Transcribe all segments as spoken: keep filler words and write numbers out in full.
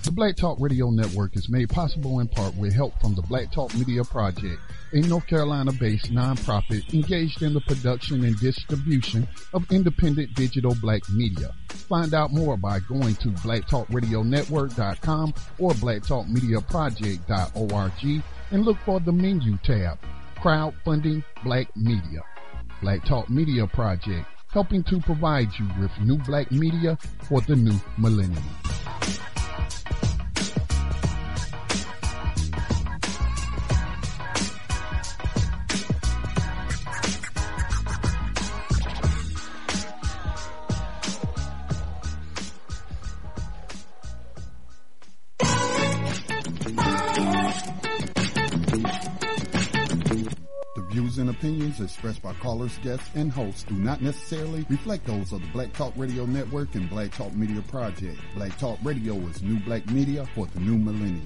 The Black Talk Radio Network is made possible in part with help from the Black Talk Media Project, a North Carolina-based nonprofit engaged in the production and distribution of independent digital black media. Find out more by going to black talk radio network dot com or black talk media project dot org and look for the menu tab, Crowdfunding Black Media. Black Talk Media Project, helping to provide you with new black media for the new millennium. And opinions expressed by callers, guests, and hosts do not necessarily reflect those of the Black Talk Radio Network and Black Talk Media Project. Black Talk Radio is new black media for the new millennium.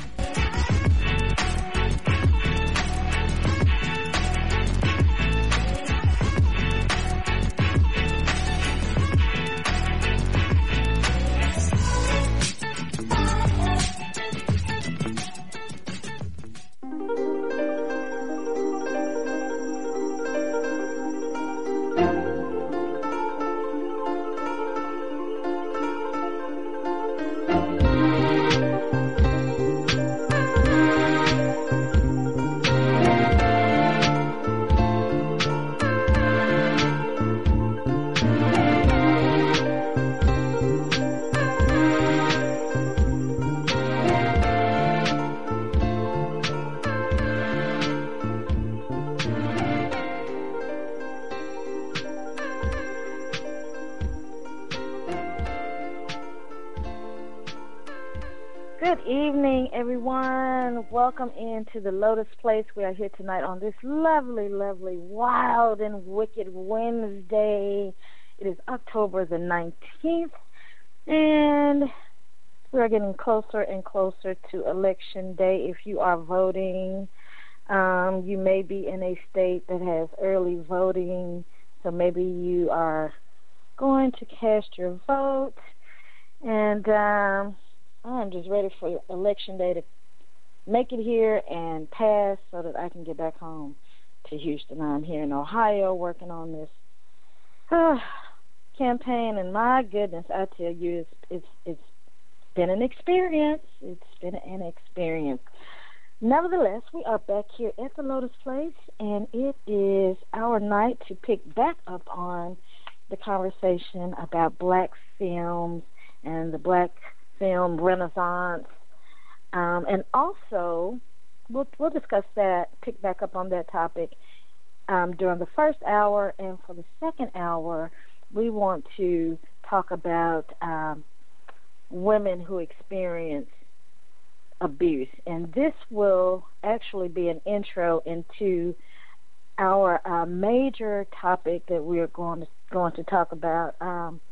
Welcome into the Lotus Place. We are here tonight on this lovely, lovely, wild and wicked Wednesday. It is October the nineteenth, and we are getting closer and closer to Election Day. If you are voting, um, you may be in a state that has early voting, so maybe you are going to cast your vote, and um, I'm just ready for Election Day to make it here and pass so that I can get back home to Houston. I'm here in Ohio working on this uh, campaign, and my goodness, I tell you, it's, it's it's been an experience. It's been an experience. Nevertheless, we are back here at the Lotus Place, and it is our night to pick back up on the conversation about black films and the black film renaissance. Um, and also, we'll, we'll discuss that, pick back up on that topic um, during the first hour. And for the second hour, we want to talk about um, women who experience abuse. And this will actually be an intro into our uh, major topic that we are going to, going to talk about, um,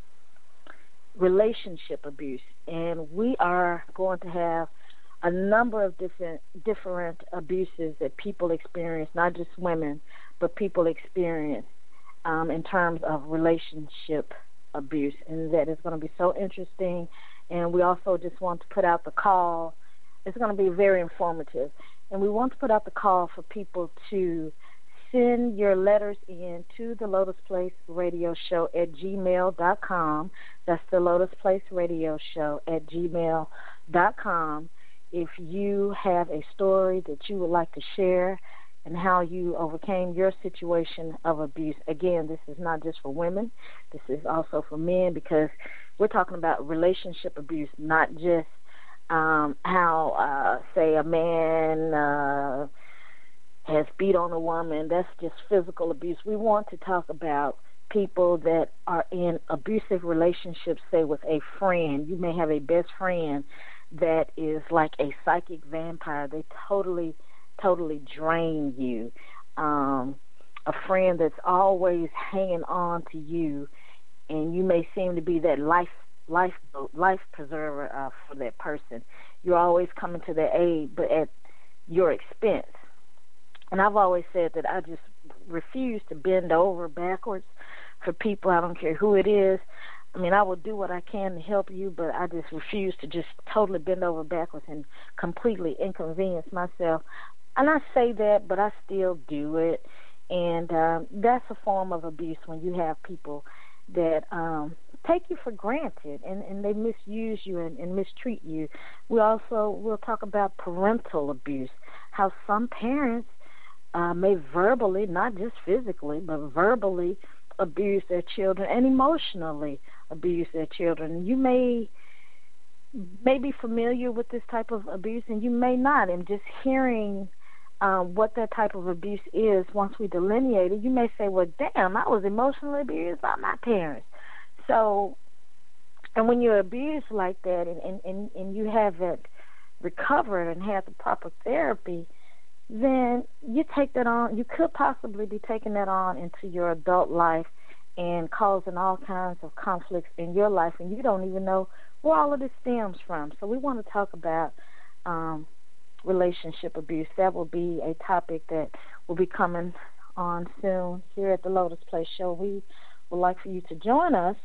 relationship abuse. And we are going to have a number of different different abuses that people experience, not just women, but people experience um, in terms of relationship abuse. And that is going to be so interesting. And we also just want to put out the call. It's going to be very informative. And we want to put out the call for people to send your letters in to the Lotus Place Radio Show at gmail dot com. That's the Lotus Place Radio Show at gmail dot com. If you have a story that you would like to share and how you overcame your situation of abuse. Again, this is not just for women. This is also for men, because we're talking about relationship abuse, not just um, how, uh, say, a man uh, has beat on a woman. That's just physical abuse. We want to talk about people that are in abusive relationships, say with a friend. You may have a best friend that is like a psychic vampire. They totally, totally drain you. Um, a friend that's always hanging on to you, and you may seem to be that life, life, life preserver uh, for that person. You're always coming to their aid, but at your expense. And I've always said that I just refuse to bend over backwards for people. I don't care who it is. I mean, I will do what I can to help you, but I just refuse to just totally bend over backwards and completely inconvenience myself. And I say that, but I still do it. And um, that's a form of abuse when you have people that um, take you for granted and, and they misuse you and, and mistreat you. We also will talk about parental abuse, how some parents uh, may verbally, not just physically, but verbally abuse their children and emotionally abuse their children. You may may be familiar with this type of abuse, and you may not. And just hearing um, what that type of abuse is, once we delineate it, you may say, well, damn, I was emotionally abused by my parents. So, and when you're abused like that and, and, and, and you haven't recovered and had the proper therapy, then you take that on, you could possibly be taking that on into your adult life and causing all kinds of conflicts in your life, and you don't even know where all of this stems from. So we want to talk about um, relationship abuse. That will be a topic that will be coming on soon here at the Lotus Place Show. We would like for you to join us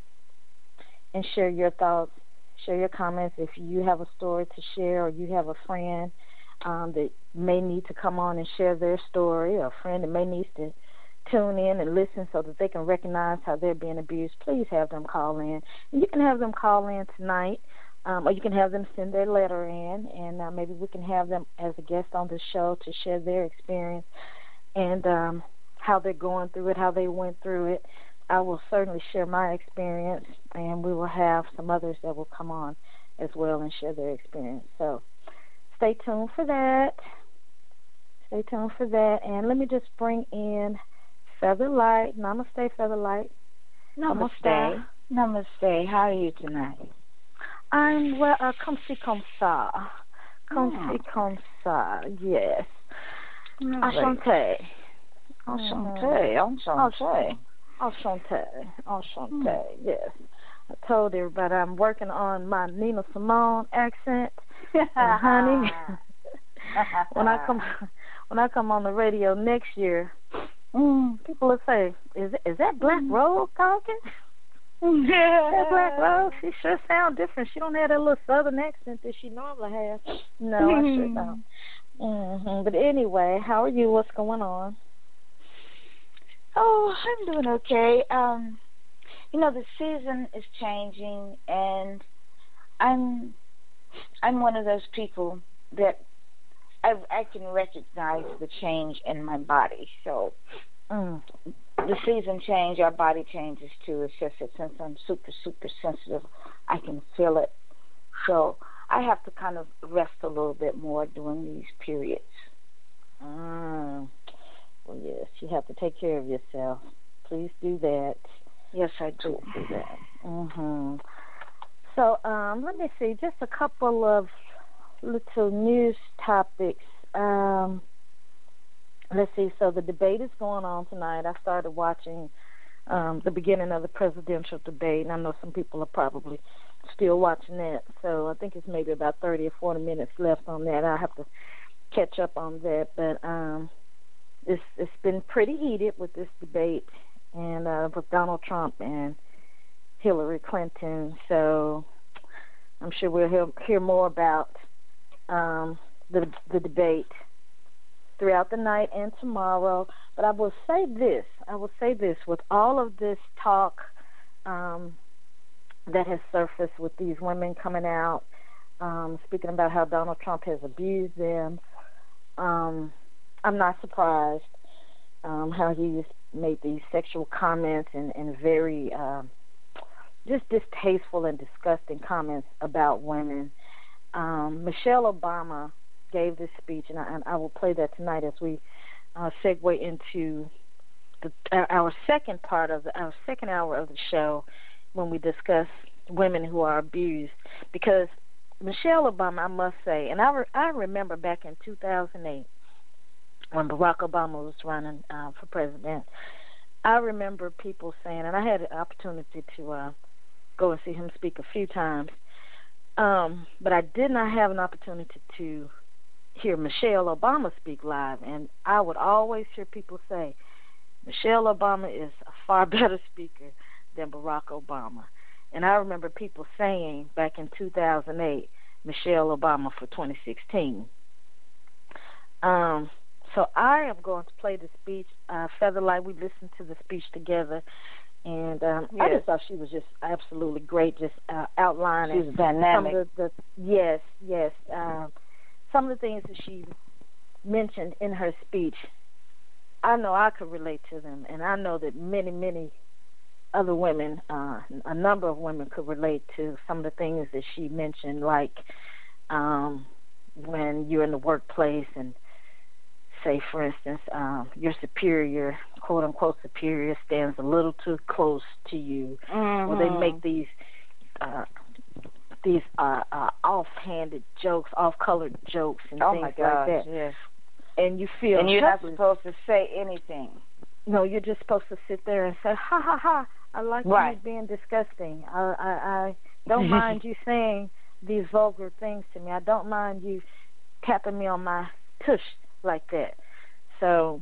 and share your thoughts, share your comments. If you have a story to share or you have a friend um, that may need to come on and share their story, or a friend that may need to tune in and listen so that they can recognize how they're being abused, please have them call in. And you can have them call in tonight, um, or you can have them send their letter in, and uh, maybe we can have them as a guest on the show to share their experience and um, how they're going through it, how they went through it. I will certainly share my experience, and we will have some others that will come on as well and share their experience. So stay tuned for that. Stay tuned for that. And let me just bring in Featherlight. Namaste, Featherlight. Namaste. Namaste. How are you tonight? I'm well. Uh, comme si, comme ça. Comme Oh. si, comme ça. Yes. Enchanté. Enchanté. Enchanté. Enchanté. Enchanté. Yes. I told everybody I'm working on my Nina Simone accent. And honey, when I come when I come on the radio next year, Mm, people will say, "Is is that Black Rose talking?" Yeah. That Black Rose, she sure sounds different. She don't have that little Southern accent that she normally has. No, I sure don't. Mm-hmm. But anyway, how are you? What's going on? Oh, I'm doing okay. Um, you know, the season is changing, and I'm I'm one of those people that I, I can recognize the change in my body. So mm, the season change, our body changes too. It's just that since I'm super, super sensitive, I can feel it. So I have to kind of rest a little bit more during these periods. Mm. Well, yes, you have to take care of yourself. Please do that. Yes, I do. Please do that. Mm-hmm. So um, let me see, just a couple of little news topics. Um, let's see. So the debate is going on tonight. I started watching um, the beginning of the presidential debate, and I know some people are probably still watching that. So I think it's maybe about thirty or forty minutes left on that. I have to catch up on that. But um, it's it's been pretty heated with this debate, and uh, with Donald Trump and Hillary Clinton. So I'm sure we'll hear, hear more about Um, the the debate throughout the night and tomorrow. But I will say this, I will say this, with all of this talk um, that has surfaced with these women coming out, um, speaking about how Donald Trump has abused them, um, I'm not surprised um, how he's made these sexual comments and, and very uh, just distasteful and disgusting comments about women. Um, Michelle Obama gave this speech, and I, and I will play that tonight as we uh, segue into the, our second part of the, our second hour of the show, when we discuss women who are abused. Because Michelle Obama, I must say, and I re, I remember back in two thousand eight when Barack Obama was running uh, for president, I remember people saying, and I had an opportunity to uh, go and see him speak a few times. Um, but I did not have an opportunity to hear Michelle Obama speak live, and I would always hear people say, Michelle Obama is a far better speaker than Barack Obama. And I remember people saying back in two thousand eight, Michelle Obama for twenty sixteen. Um, so I am going to play the speech. Uh, Featherlight, we listened to the speech together. And um, yes. I just thought she was just absolutely great, just uh, outlining. She's dynamic. Some of the, the, yes, yes. Um, some of the things that she mentioned in her speech, I know I could relate to them. And I know that many, many other women, uh, a number of women could relate to some of the things that she mentioned, like um, when you're in the workplace and, say, for instance, um, your superior, quote-unquote superior, stands a little too close to you, mm-hmm. or they make these uh, these uh, uh, offhanded jokes, off-colored jokes, and oh things my gosh, like that. Yes. And you feel and you're helpless. not supposed to say anything. No, you're just supposed to sit there and say, ha, ha, ha, I like right. you being disgusting. I, I, I don't mind you saying these vulgar things to me. I don't mind you tapping me on my tush like that. So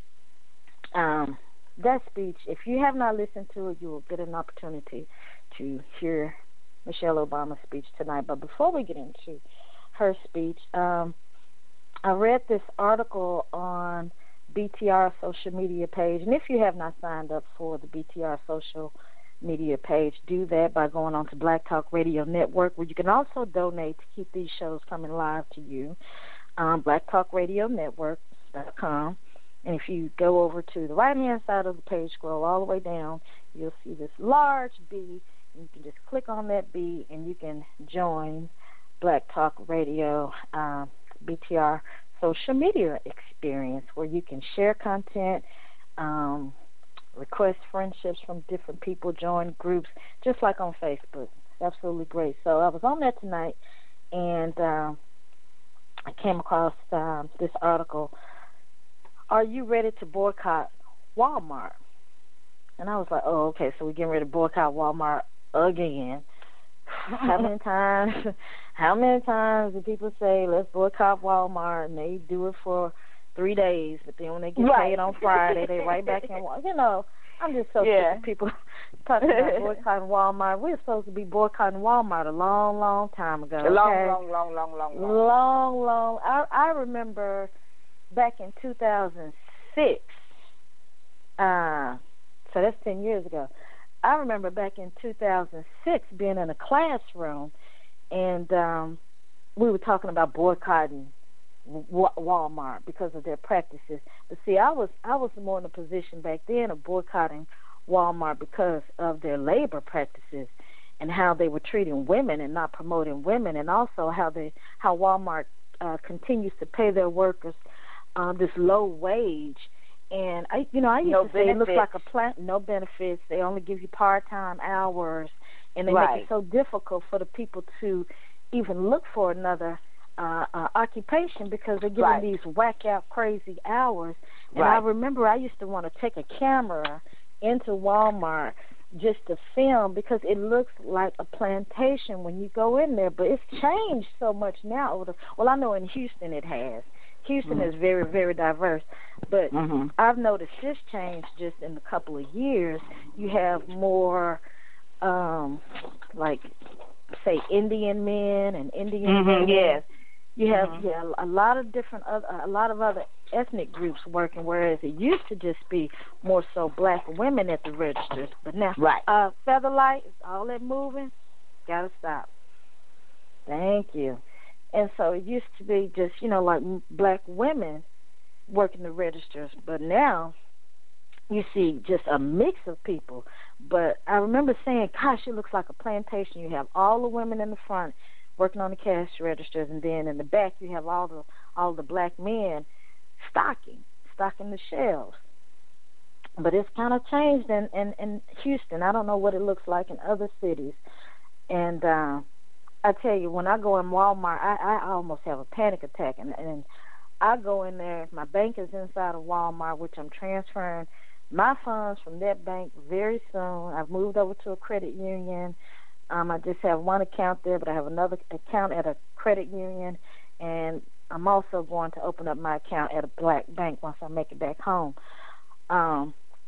um, that speech, if you have not listened to it, you will get an opportunity to hear Michelle Obama's speech tonight. But before we get into her speech, um, I read this article on B T R social media page, and if you have not signed up for the B T R social media page, do that by going on to Black Talk Radio Network, where you can also donate to keep these shows coming live to you. Um, black talk radio network dot com, and if you go over to the right hand side of the page, scroll all the way down, you'll see this large B, and you can just click on that B and you can join Black Talk Radio uh, B T R social media experience, where you can share content, um, request friendships from different people, join groups, just like on Facebook. Absolutely great. So I was on there tonight, and uh, I came across uh, this article, Are You Ready to Boycott Walmart? And I was like, oh, okay, so we're getting ready to boycott Walmart again. How many times how many times do people say, let's boycott Walmart, and they do it for three days, but then when they get right. paid on Friday, they right back in Walmart. You know, I'm just so yeah. sick of people talking about boycotting Walmart. We're supposed to be boycotting Walmart a long, long time ago. A long, okay? long, long, long, long, long. Long, long. I, I remember back in two thousand six, uh, so that's ten years ago. I remember back in two thousand six being in a classroom, and um, we were talking about boycotting Walmart because of their practices. But see, I was I was more in a position back then of boycotting Walmart because of their labor practices and how they were treating women and not promoting women, and also how they how Walmart uh, continues to pay their workers uh, this low wage. And I, you know, I used no to say benefits. It looks like a plant, no benefits. They only give you part-time hours, and they right. make it so difficult for the people to even look for another uh, uh, occupation because they're giving right. these whack-out, crazy hours. And right. I remember I used to want to take a camera into Walmart just to film because it looks like a plantation when you go in there. But it's changed so much now. Over the, well, I know in Houston it has. Houston mm-hmm. is very, very diverse, but mm-hmm. I've noticed this change just in a couple of years. You have more, um, like, say, Indian men and Indian mm-hmm. women. Yes. You have mm-hmm. yeah a lot of different other, a lot of other ethnic groups working, whereas it used to just be more so black women at the registers. But now, right. uh, Featherlight, all that moving, gotta stop. Thank you. And so it used to be just, you know, like black women working the registers. But now you see just a mix of people. But I remember saying, gosh, it looks like a plantation. You have all the women in the front working on the cash registers, and then in the back you have all the all the black men stocking, stocking the shelves. But it's kind of changed in, in, in Houston. I don't know what it looks like in other cities. And uh I tell you, when I go in Walmart, I, I almost have a panic attack. And, and I go in there, my bank is inside of Walmart, which I'm transferring my funds from that bank very soon. I've moved over to a credit union. Um, I just have one account there, but I have another account at a credit union. And I'm also going to open up my account at a black bank once I make it back home. Um,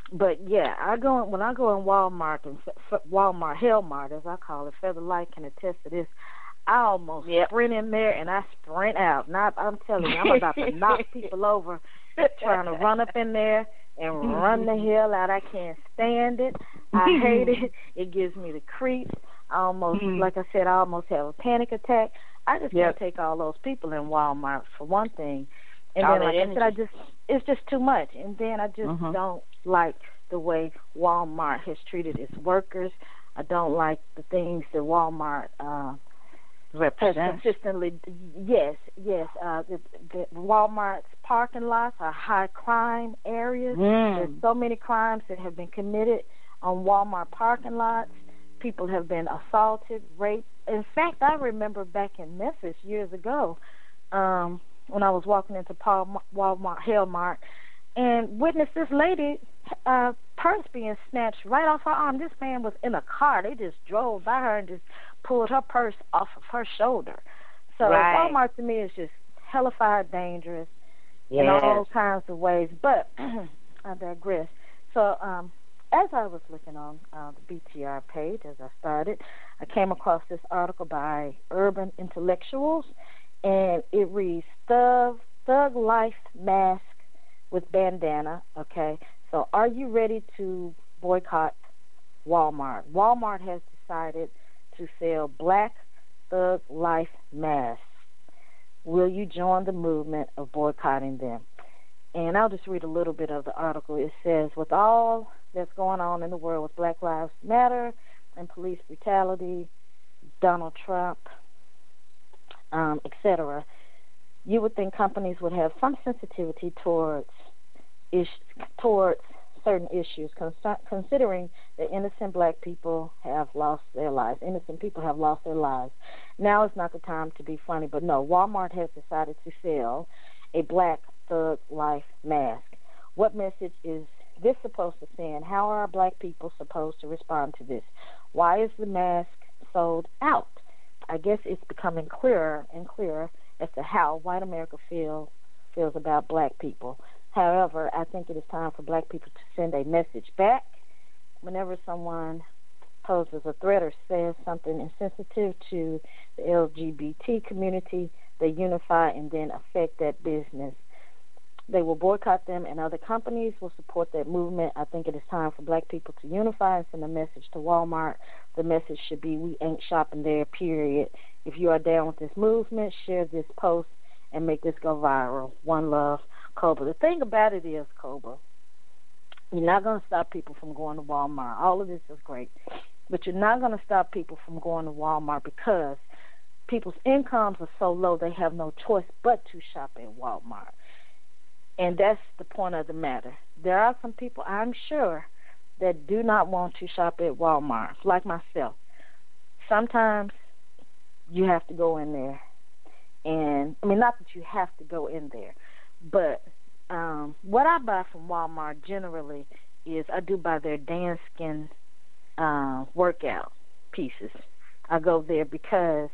But yeah, I go in, when I go in Walmart and F- F- Walmart Hellmart as I call it. Feather Light can attest to this. I almost Yep. sprint in there and I sprint out. Not, I'm telling you, I'm about to knock people over trying to run up in there and run the hell out. I can't stand it. I hate it. It gives me the creeps. I almost, like I said, I almost have a panic attack. I just Yep. can't take all those people in Walmart for one thing. And All then, that like I energy. said, I just, it's just too much. And then I just Mhm. don't like the way Walmart has treated its workers. I don't like the things that Walmart uh, has Represent. consistently. Yes, yes. Uh, the, the Walmart's parking lots are high crime areas. There's Mm. so many crimes that have been committed on Walmart parking lots. People have been assaulted, raped. In fact, I remember back in Memphis years ago, um, when I was walking into Paul, Walmart Hellmart, and witnessed this lady uh, purse being snatched right off her arm. This man was in a car. They just drove by her and just pulled her purse off of her shoulder. So Right. Walmart to me is just hellified dangerous Yes. in all kinds of ways. But I digress. So um, as I was looking on uh, the B T R page, as I started, I came across this article by Urban Intellectuals, and it reads, Thug, Thug Life Mask with Bandana, okay? So are you ready to boycott Walmart? Walmart has decided to sell Black Thug Life masks. Will you join the movement of boycotting them? And I'll just read a little bit of the article. It says, with all that's going on in the world with Black Lives Matter and police brutality, Donald Trump, um, et cetera, you would think companies would have some sensitivity towards is, towards certain issues, cons- considering that innocent black people have lost their lives. Innocent people have lost their lives. Now is not the time to be funny, but no, Walmart has decided to sell a Black Thug Life mask. What message is this supposed to send? How are black people supposed to respond to this? Why is the mask sold out? I guess it's becoming clearer and clearer as to how white America feel, feels about black people. However, I think it is time for black people to send a message back whenever someone poses a threat or says something insensitive to the L G B T community. They unify and then affect that business. They will boycott them, and other companies will support that movement. I think it is time for black people to unify and send a message to Walmart. The message should be, we ain't shopping there, period. If you are down with this movement, share this post and make this go viral. One love, Cobra. The thing about it is, Cobra, you're not going to stop people from going to Walmart. All of this is great. But you're not going to stop people from going to Walmart because people's incomes are so low they have no choice but to shop at Walmart. And that's the point of the matter. There are some people, I'm sure, that do not want to shop at Walmart, like myself. Sometimes you have to go in there. And, I mean, not that you have to go in there, but um, what I buy from Walmart generally is I do buy their Danskin uh, workout pieces. I go there because,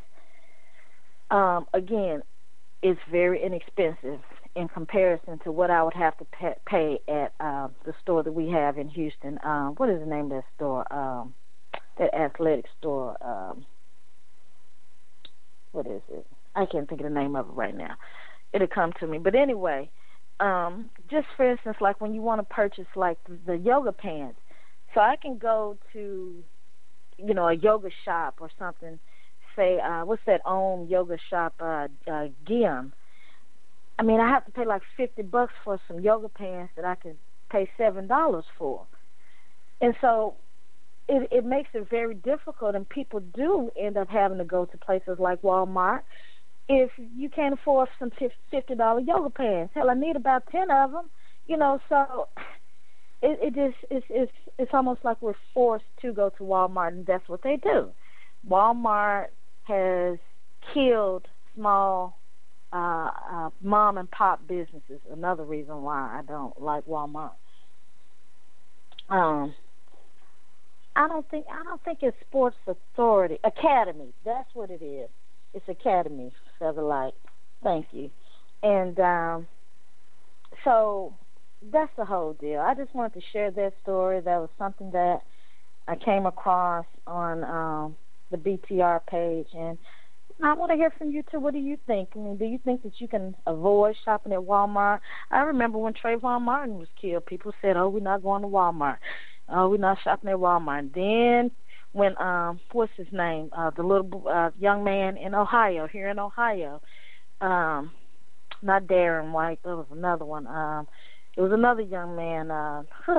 um, again, it's very inexpensive in comparison to what I would have to pay, pay at uh, the store that we have in Houston. Um, what is the name of that store? Um, that athletic store. Um, what is it? I can't think of the name of it right now. It'll come to me. But anyway, um, just for instance, like when you want to purchase like the yoga pants, so I can go to, you know, a yoga shop or something. Say, uh, what's that Om yoga shop? Uh, uh, Gim. I mean, I have to pay like fifty bucks for some yoga pants that I can pay seven dollars for. And so it, it makes it very difficult, and people do end up having to go to places like Walmart if you can't afford some fifty dollars yoga pants. Hell, I need about ten of them, you know, so it, it just, it's, it's, it's almost like we're forced to go to Walmart, and that's what they do. Walmart has killed small Uh, uh, mom and pop businesses. Another reason why I don't like Walmart. Um, I don't think I don't think it's Sports Authority Academy. That's what it is. It's Academy, Featherlight. Thank you. And um, so that's the whole deal. I just wanted to share that story. That was something that I came across on um, the B T R page, and I want to hear from you too. What do you think? I mean, do you think that you can avoid shopping at Walmart? I remember when Trayvon Martin was killed, people said, "Oh, we're not going to Walmart. Oh, we're not shopping at Walmart." And then when um, what's his name? Uh, the little uh, young man in Ohio, here in Ohio, um, not Darren White. There was another one. Um, it was another young man. Uh,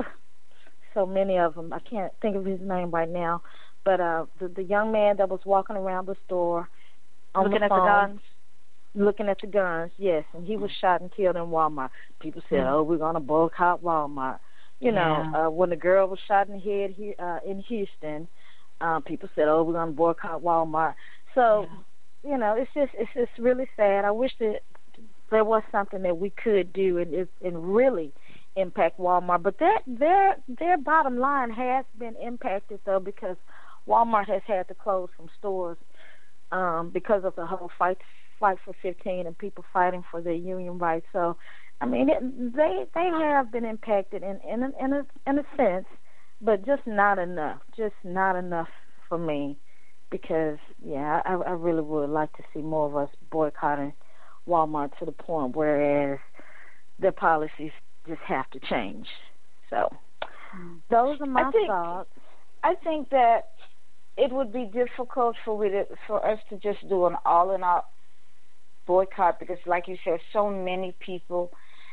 so many of them. I can't think of his name right now. But uh, the, the young man that was walking around the store on looking the at phone, the guns, looking at the guns, yes, and he was shot and killed in Walmart. People said, mm-hmm. "Oh, we're gonna boycott Walmart." You know, yeah. uh, when the girl was shot in the head here uh, in Houston, uh, people said, "Oh, we're gonna boycott Walmart." So, yeah. you know, it's just it's just really sad. I wish that there was something that we could do and and really impact Walmart, but their their their bottom line has been impacted though, because Walmart has had to close some stores um, because of the whole fight fight for fifteen and people fighting for their union rights. So, I mean, it, they they have been impacted in in a, in a in a sense, but just not enough. Just not enough for me, because yeah, I, I really would like to see more of us boycotting Walmart to the point whereas their policies just have to change. So, those are my I think, thoughts. I think that it would be difficult for we to, for us to just do an all-in-out boycott because, like you said, so many people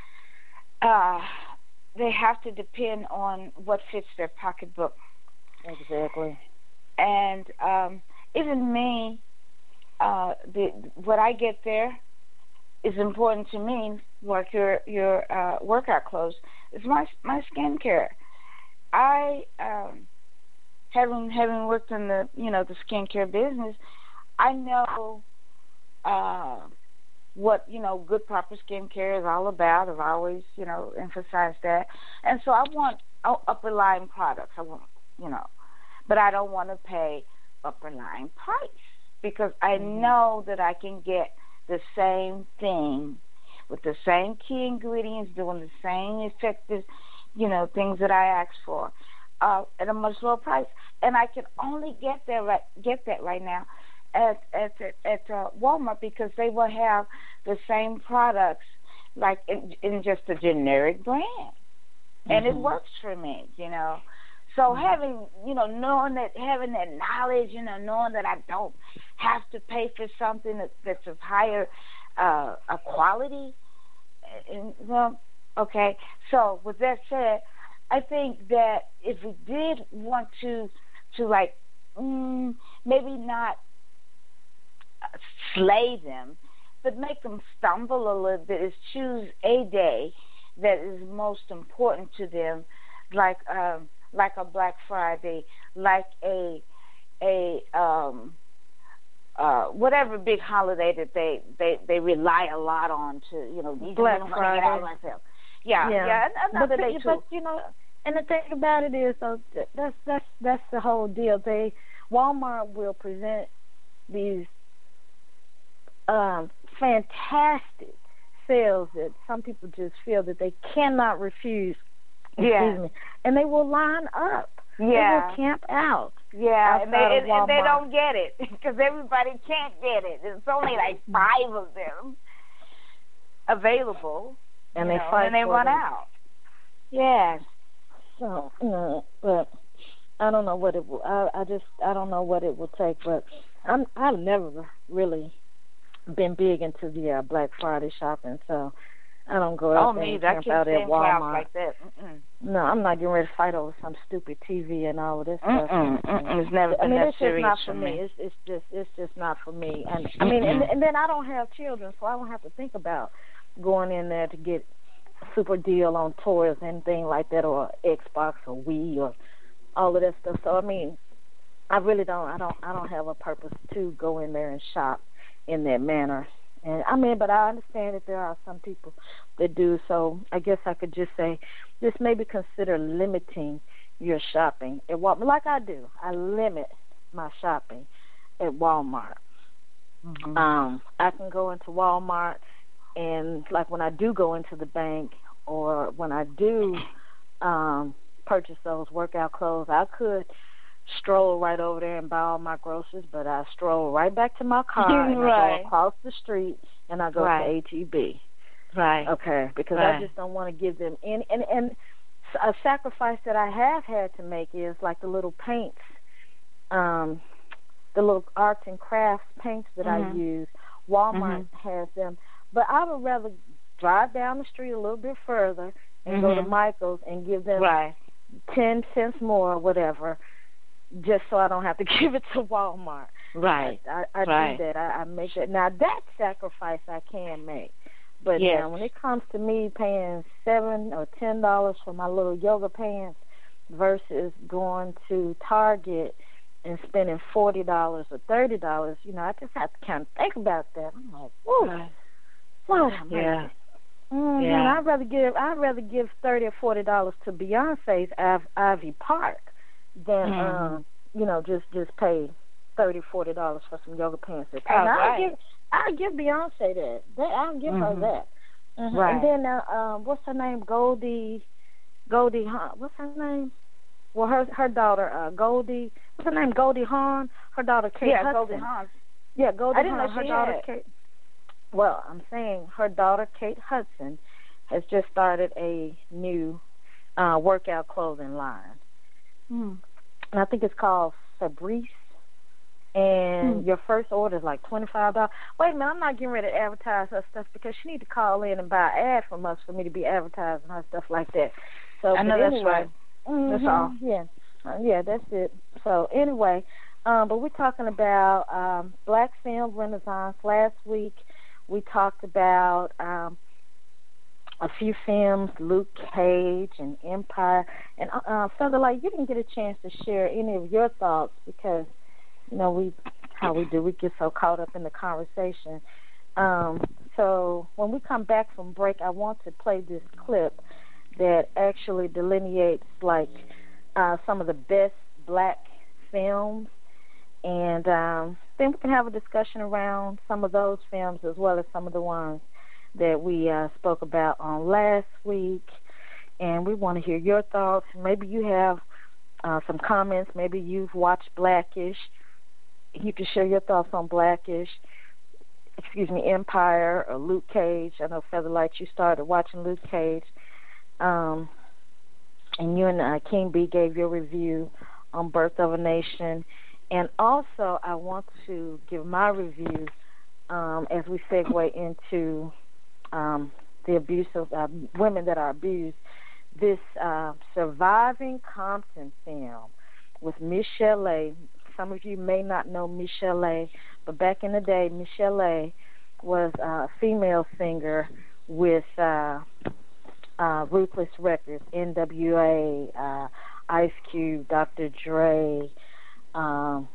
uh, they have to depend on what fits their pocketbook. Exactly. And um, even me, uh, the what I get there is important to me. Like your your uh, workout clothes, it's my my skincare. I um, having having worked in the you know the skincare business, I know uh, what you know good proper skincare is all about. I've always you know emphasized that, and so I want upper line products. I want you know, but I don't want to pay upper line price because I mm-hmm. know that I can get the same thing with the same key ingredients, doing the same effective, you know, things that I asked for uh, at a much lower price, and I can only get there right, get that right now at at at uh, Walmart because they will have the same products like in, in just a generic brand, mm-hmm. and it works for me, you know. So mm-hmm. having, you know, knowing that, having that knowledge, you know, knowing that I don't have to pay for something that, that's of higher uh, a quality, and, well, okay. So with that said, I think that if we did want to, to like, mm, maybe not slay them, but make them stumble a little bit, is choose a day that is most important to them, like um, like a Black Friday, like a a um, uh, whatever big holiday that they, they, they rely a lot on to, you know, these Black Friday. Yeah, yeah, yeah. Another but, day but too. you know, and the thing about it is, though, that's that's that's the whole deal. They Walmart will present these um, fantastic sales that some people just feel that they cannot refuse. Yeah. Excuse me, and they will line up. Yeah. They will camp out. Yeah, and they, and, and they Walmart. don't get it because everybody can't get it. There's only like five of them available, and they know, fight and they for run them. out. Yeah. So, you know, but I don't know what it will. I, I just I don't know what it will take. But I'm I've never really been big into the uh, Black Friday shopping, so I don't go out oh, there me, and that camp out at Walmart. Like that. Mm-mm. No, I'm not getting ready to fight over some stupid T V and all of this stuff. Mm-mm, mm-mm. It's never I been mean, that it's just serious not for for me. me. It's it's just it's just not for me. And I mean, and, and then I don't have children, so I don't have to think about going in there to get a super deal on toys, anything like that, or Xbox or Wii or all of that stuff. So I mean, I really don't. I don't. I don't have a purpose to go in there and shop in that manner. And I mean, but I understand that there are some people that do. So I guess I could just say, just maybe consider limiting your shopping at Walmart, like I do. I limit my shopping at Walmart. Mm-hmm. Um, I can go into Walmart, and like when I do go into the bank or when I do um, purchase those workout clothes, I could stroll right over there and buy all my groceries, but I stroll right back to my car and right. I go across the street and I go right. to H E B. Right. Okay, because right. I just don't want to give them any. And, and a sacrifice that I have had to make is like the little paints, um, the little arts and crafts paints that mm-hmm. I use. Walmart mm-hmm. has them. But I would rather drive down the street a little bit further and mm-hmm. go to Michael's and give them right. ten cents more or whatever, just so I don't have to give it to Walmart. Right. I, I, I right. do that. I, I make that. Now, that sacrifice I can make. But yes. now, when it comes to me paying seven or ten dollars for my little yoga pants versus going to Target and spending forty dollars or thirty dollars, you know, I just have to kind of think about that. I'm like, whoa, right. Lord, yeah, mm-hmm. yeah. I'd rather give I'd rather give thirty or forty dollars to Beyonce's Iv- Ivy Park than mm-hmm. um, you know, just just pay thirty, forty dollars for some yoga pants. Oh, I'll right. give I'll give Beyonce that. that I'll give mm-hmm. her that. Mm-hmm. Right. And then uh, um, what's her name? Goldie, Goldie Hawn. What's her name? Well, her her daughter uh, Goldie. What's her name? Goldie Hawn. Her daughter Kate yeah, Hudson. Goldie Hawn. Yeah, Goldie I didn't Hawn. know Her she daughter had. Kate. Well, I'm saying her daughter Kate Hudson has just started a new uh, workout clothing line, mm. and I think it's called Fabrice. And mm. your first order is like twenty-five dollars. Wait a minute, I'm not getting ready to advertise her stuff because she need to call in and buy an ad from us for me to be advertising her stuff like that. So, I know but that's anyway, right. Mm-hmm, that's all. Yeah, uh, yeah, that's it. So anyway, um, but we're talking about um, Black Film Renaissance. Last week we talked about um, a few films, Luke Cage and Empire. And uh, Featherlight, you didn't get a chance to share any of your thoughts because, you know, we how we do, we get so caught up in the conversation. Um, so when we come back from break, I want to play this clip that actually delineates, like, uh, some of the best black films. And um, then we can have a discussion around some of those films as well as some of the ones that we uh, spoke about on last week. And we want to hear your thoughts. Maybe you have uh, some comments. Maybe you've watched Blackish. You can share your thoughts on Blackish, excuse me, Empire or Luke Cage. I know Featherlight, you started watching Luke Cage. Um, and you and uh, King B gave your review on Birth of a Nation. And also, I want to give my review um, as we segue into um, the abuse of uh, women that are abused. This uh, Surviving Compton film with Michelle A. Some of you may not know Michelle A., but back in the day, Michelle A. was a female singer with uh, uh, Ruthless Records, N W A, uh, Ice Cube, Doctor Dre, um,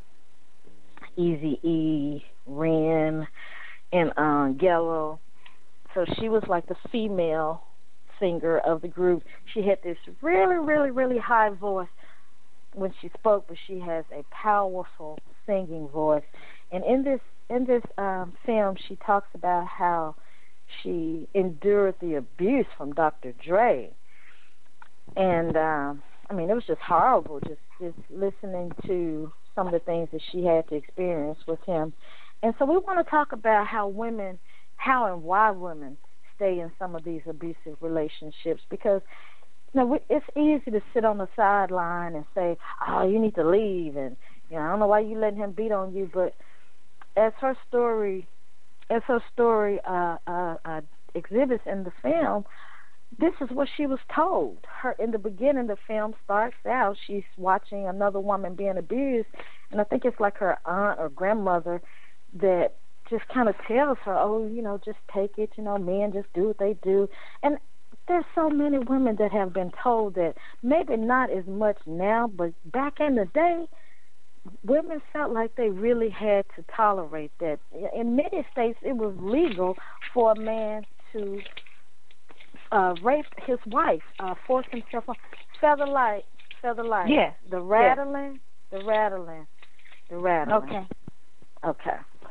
Eazy-E, Ren, and uh, Yellow. So she was like the female singer of the group. She had this really, really, really high voice when she spoke, but she has a powerful singing voice. And in this in this um, film, she talks about how she endured the abuse from Doctor Dre. And um, I mean, it was just horrible, just just listening to some of the things that she had to experience with him. And so we want to talk about how women, how and why women stay in some of these abusive relationships, because you know, it's easy to sit on the sideline and say, oh, you need to leave, and you know, I don't know why you letting him beat on you. But as her story, as her story uh, uh, uh, exhibits in the film, this is what she was told. Her in the beginning, the film starts out, she's watching another woman being abused, and I think it's like her aunt or grandmother that just kind of tells her, oh, you know, just take it, you know, men just do what they do. And there's so many women that have been told that, maybe not as much now, but back in the day, women felt like they really had to tolerate that. In many states, it was legal for a man to uh, rape his wife, uh, force himself on. Featherlight, Featherlight. Yeah. The rattling, yeah. the rattling, the rattling. Okay. Okay.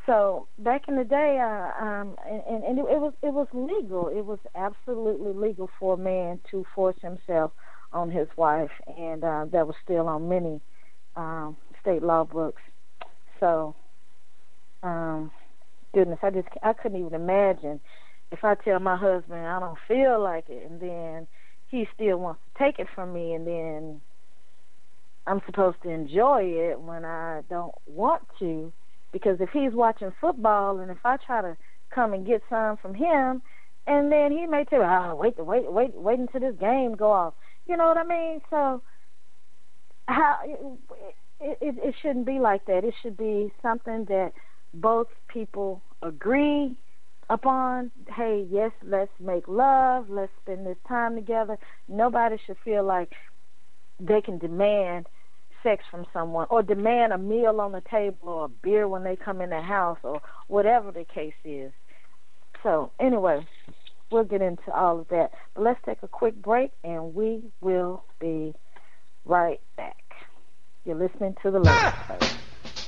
So back in the day, uh, um, and, and it, it was it was legal. It was absolutely legal for a man to force himself on his wife, and uh, that was still on many um, state law books. So, um, goodness, I just I couldn't even imagine if I tell my husband I don't feel like it, and then he still wants to take it from me, and then I'm supposed to enjoy it when I don't want to. Because if he's watching football, and if I try to come and get some from him, and then he may tell me, "Oh, wait, wait, wait, wait until this game go off." You know what I mean? So, how it, it, it shouldn't be like that. It should be something that both people agree upon. Hey, yes, let's make love. Let's spend this time together. Nobody should feel like they can demand sex from someone, or demand a meal on the table, or a beer when they come in the house, or whatever the case is. So anyway, we'll get into all of that. But let's take a quick break, and we will be right back. You're listening to the Ladies Place.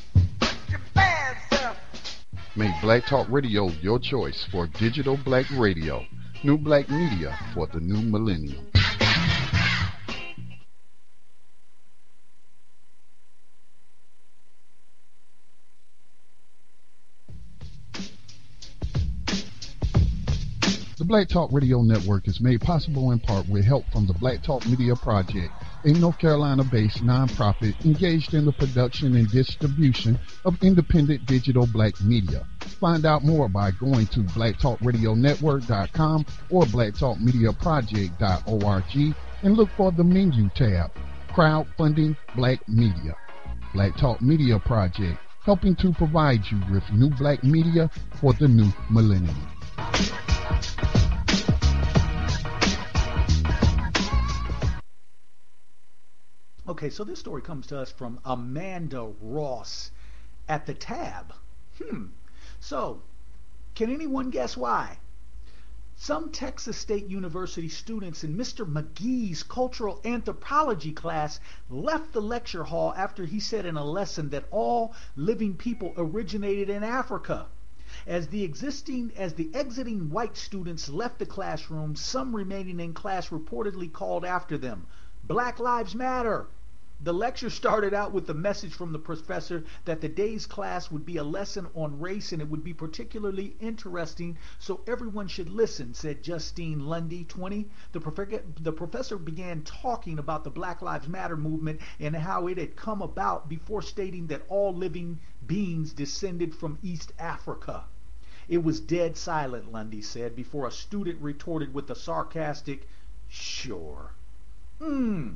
Make Black Talk Radio your choice for digital black radio. New black media for the new millennium. The Black Talk Radio Network is made possible in part with help from the Black Talk Media Project, a North Carolina-based nonprofit engaged in the production and distribution of independent digital black media. Find out more by going to black talk radio network dot com or black talk media project dot org and look for the menu tab, Crowdfunding Black Media. Black Talk Media Project, helping to provide you with new black media for the new millennium. Okay, so this story comes to us from Amanda Ross at the Tab. Hmm. So, can anyone guess why? Some Texas State University students in Mister McGee's cultural anthropology class left the lecture hall after he said in a lesson that all living people originated in Africa. As the existing, as the exiting white students left the classroom, some remaining in class reportedly called after them, "Black Lives Matter." The lecture started out with the message from the professor that the day's class would be a lesson on race and it would be particularly interesting, so everyone should listen, said Justine Lundy, twenty. The, prof- the professor began talking about the Black Lives Matter movement and how it had come about before stating that all living beings descended from East Africa. It was dead silent, Lundy said, before a student retorted with a sarcastic, "Sure." Hmm.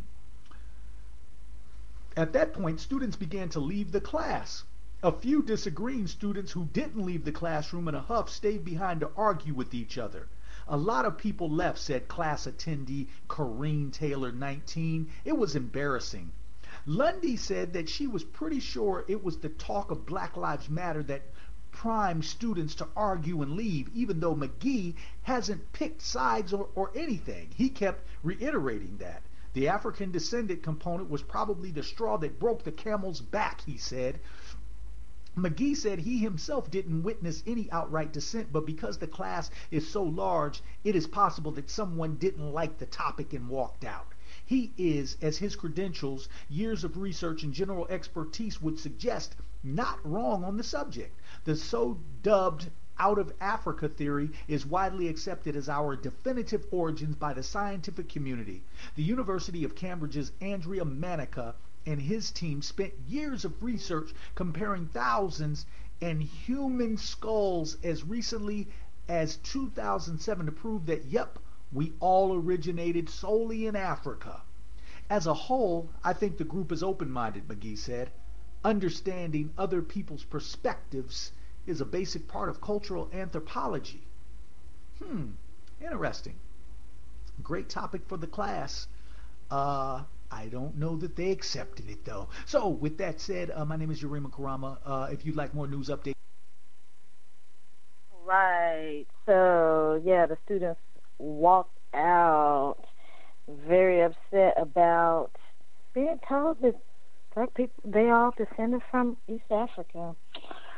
At that point, students began to leave the class. A few disagreeing students who didn't leave the classroom in a huff stayed behind to argue with each other. A lot of people left, said class attendee Corrine Taylor, nineteen. It was embarrassing. Lundy said that she was pretty sure it was the talk of Black Lives Matter that primed students to argue and leave, even though McGee hasn't picked sides or, or anything. He kept reiterating that. The African descendant component was probably the straw that broke the camel's back, he said. McGee said he himself didn't witness any outright dissent, but because the class is so large, it is possible that someone didn't like the topic and walked out. He is, as his credentials, years of research and general expertise would suggest, not wrong on the subject. The so-dubbed out of Africa theory is widely accepted as our definitive origins by the scientific community. The University of Cambridge's Andrea Manica and his team spent years of research comparing thousands and human skulls as recently as two thousand seven to prove that, yep, we all originated solely in Africa. As a whole, I think the group is open-minded, McGee said. Understanding other people's perspectives is a basic part of cultural anthropology. Hmm, interesting. Great topic for the class. Uh, I don't know that they accepted it, though. So, with that said, uh, my name is Yurima Karama. Uh, if you'd like more news updates. Right. So, yeah, the students walked out very upset about being told that black people, they all descended from East Africa.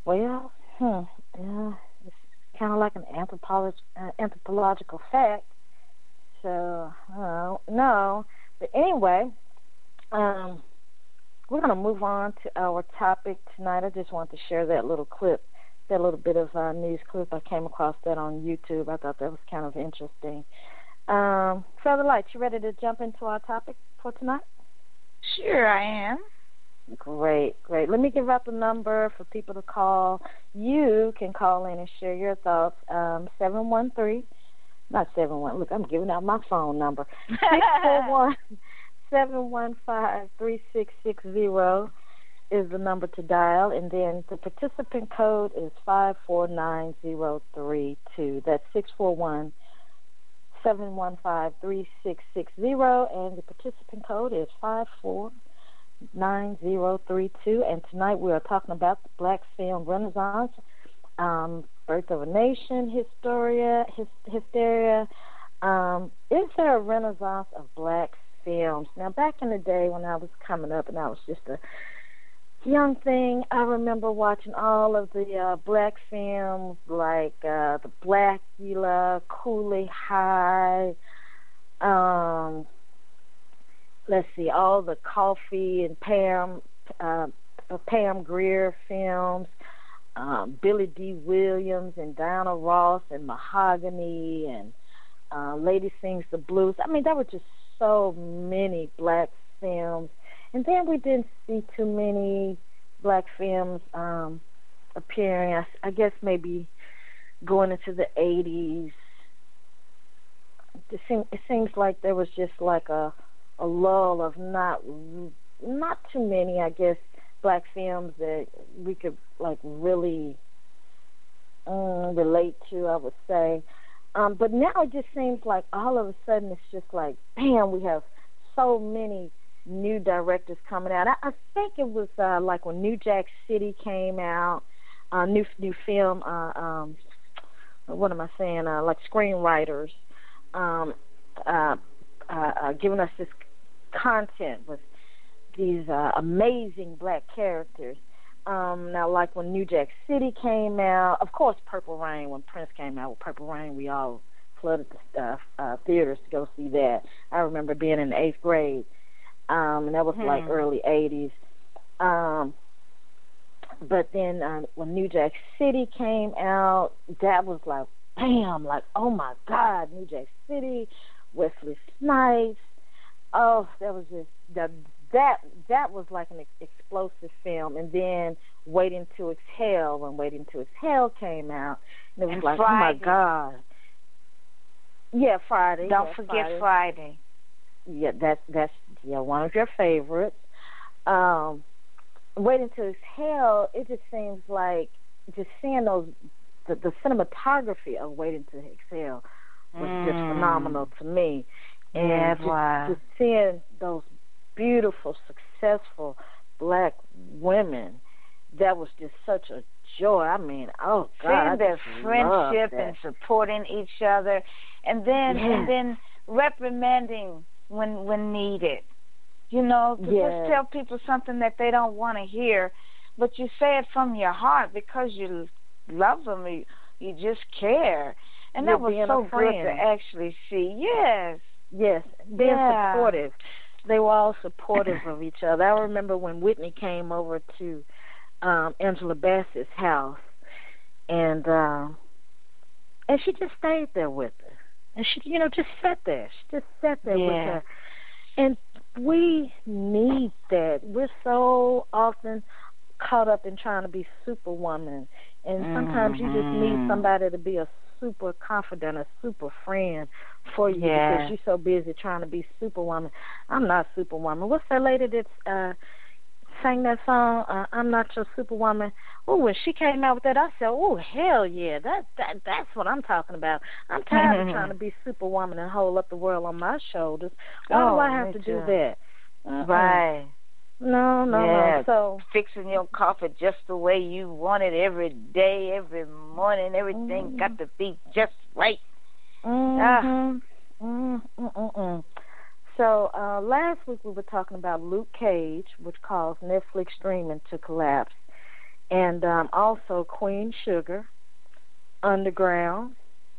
Well, hmm, yeah, it's kind of like an anthropolog- uh, anthropological fact. So, uh, no. But anyway, um, we're going to move on to our topic tonight. I just wanted to share that little clip, that little bit of uh, news clip. I came across that on YouTube. I thought that was kind of interesting. Um, Feather Light, you ready to jump into our topic for tonight? Sure, I am. Great, great. Let me give out the number for people to call. You can call in and share your thoughts. Um, seven one three, not seven one. Look, I'm giving out my phone number. six four one, seven one five, three six six zero is the number to dial, and then the participant code is five four nine zero three two. That's six four one, seven one five, three six six zero, and the participant code is five four nine zero three two. And tonight we are talking about the Black Film Renaissance, um, Birth of a Nation, Hysteria. His, hysteria. Um, is there a renaissance of black films? Now, back in the day when I was coming up and I was just a young thing, I remember watching all of the uh, black films like uh, The Blackula, Cooley High, um, let's see, all the Coffee and Pam, uh, Pam Grier films, um, Billy D. Williams and Diana Ross and Mahogany and uh, Lady Sings the Blues. I mean, there were just so many black films. And then we didn't see too many black films um, appearing. I, I guess maybe going into the eighties. It, seem, it seems like there was just like a, a lull of not not too many, I guess, black films that we could like really um, relate to, I would say. Um, but now it just seems like all of a sudden it's just like, bam, we have so many new directors coming out. I, I think it was uh, like when New Jack City came out, uh, new new film. Uh, um, what am I saying? Uh, like screenwriters um, uh, uh, uh, giving us this content with these uh, amazing black characters. Um, now, like when New Jack City came out, of course, Purple Rain. When Prince came out with Purple Rain, we all flooded the uh, uh, theaters to go see that. I remember being in the eighth grade. Um, and that was hmm. like early eighties. Um, but then uh, when New Jack City came out, that was like, bam, like, oh my God, New Jack City, Wesley Snipes. Oh, that was just, that that, that was like an ex- explosive film. And then Waiting to Exhale, when Waiting to Exhale came out, and it was and like, Friday. Oh my God. Yeah, Friday. Don't yeah, forget Friday. Friday. Yeah, that's that's yeah one of your favorites. Um, Waiting to Exhale, it just seems like just seeing those the, the cinematography of Waiting to Exhale was mm. just phenomenal to me, and yeah, just, wow. just seeing those beautiful, successful black women, that was just such a joy. I mean, oh God, seeing their friendship and supporting each other, and then yeah. and then reprimanding when when needed, you know, to yes. just tell people something that they don't want to hear, but you say it from your heart because you love them, you, you just care, and You're that was so good to actually see. Yes, yes, being yeah. supportive. They were all supportive of each other. I remember when Whitney came over to um, Angela Bassett's house, and um, and she just stayed there with her. And she, you know, just sat there. She just sat there yeah. with her. And we need that. We're so often caught up in trying to be superwoman. And sometimes mm-hmm. you just need somebody to be a super confidant, a super friend for you yeah. because you're so busy trying to be superwoman. I'm not superwoman. What's that lady that's uh, sang that song, uh, I'm Not Your Superwoman? Oh, when she came out with that, I said, oh, hell yeah, that, that that's what I'm talking about. I'm tired mm-hmm. of trying to be superwoman and hold up the world on my shoulders. Why oh, do I have to too. do that? Uh-uh. Right. No, no, yeah. no. So fixing your coffee just the way you want it every day, every morning, everything mm-hmm. got to be just right. Mm-hmm. Ah. Mm-mm-mm-mm. So uh, last week we were talking about Luke Cage, which caused Netflix streaming to collapse. and um, also Queen Sugar, Underground,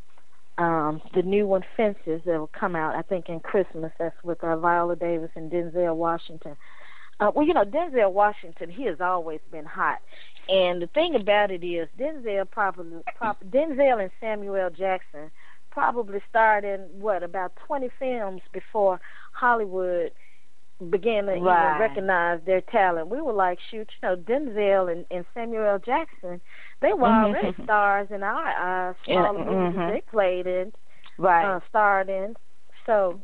um, the new one, Fences, that will come out, I think, in Christmas. That's with uh, Viola Davis and Denzel Washington. Uh, well, you know, Denzel Washington, he has always been hot. And the thing about it is, Denzel probably, probably Denzel and Samuel L. Jackson probably starred in, what, about twenty films before Hollywood began to Right. even recognize their talent. We were like, shoot, you know, Denzel and, and Samuel L. Jackson, they were Mhm. already stars in our eyes for Yeah, all the movies mhm. they played in, Right. uh, starred in. So,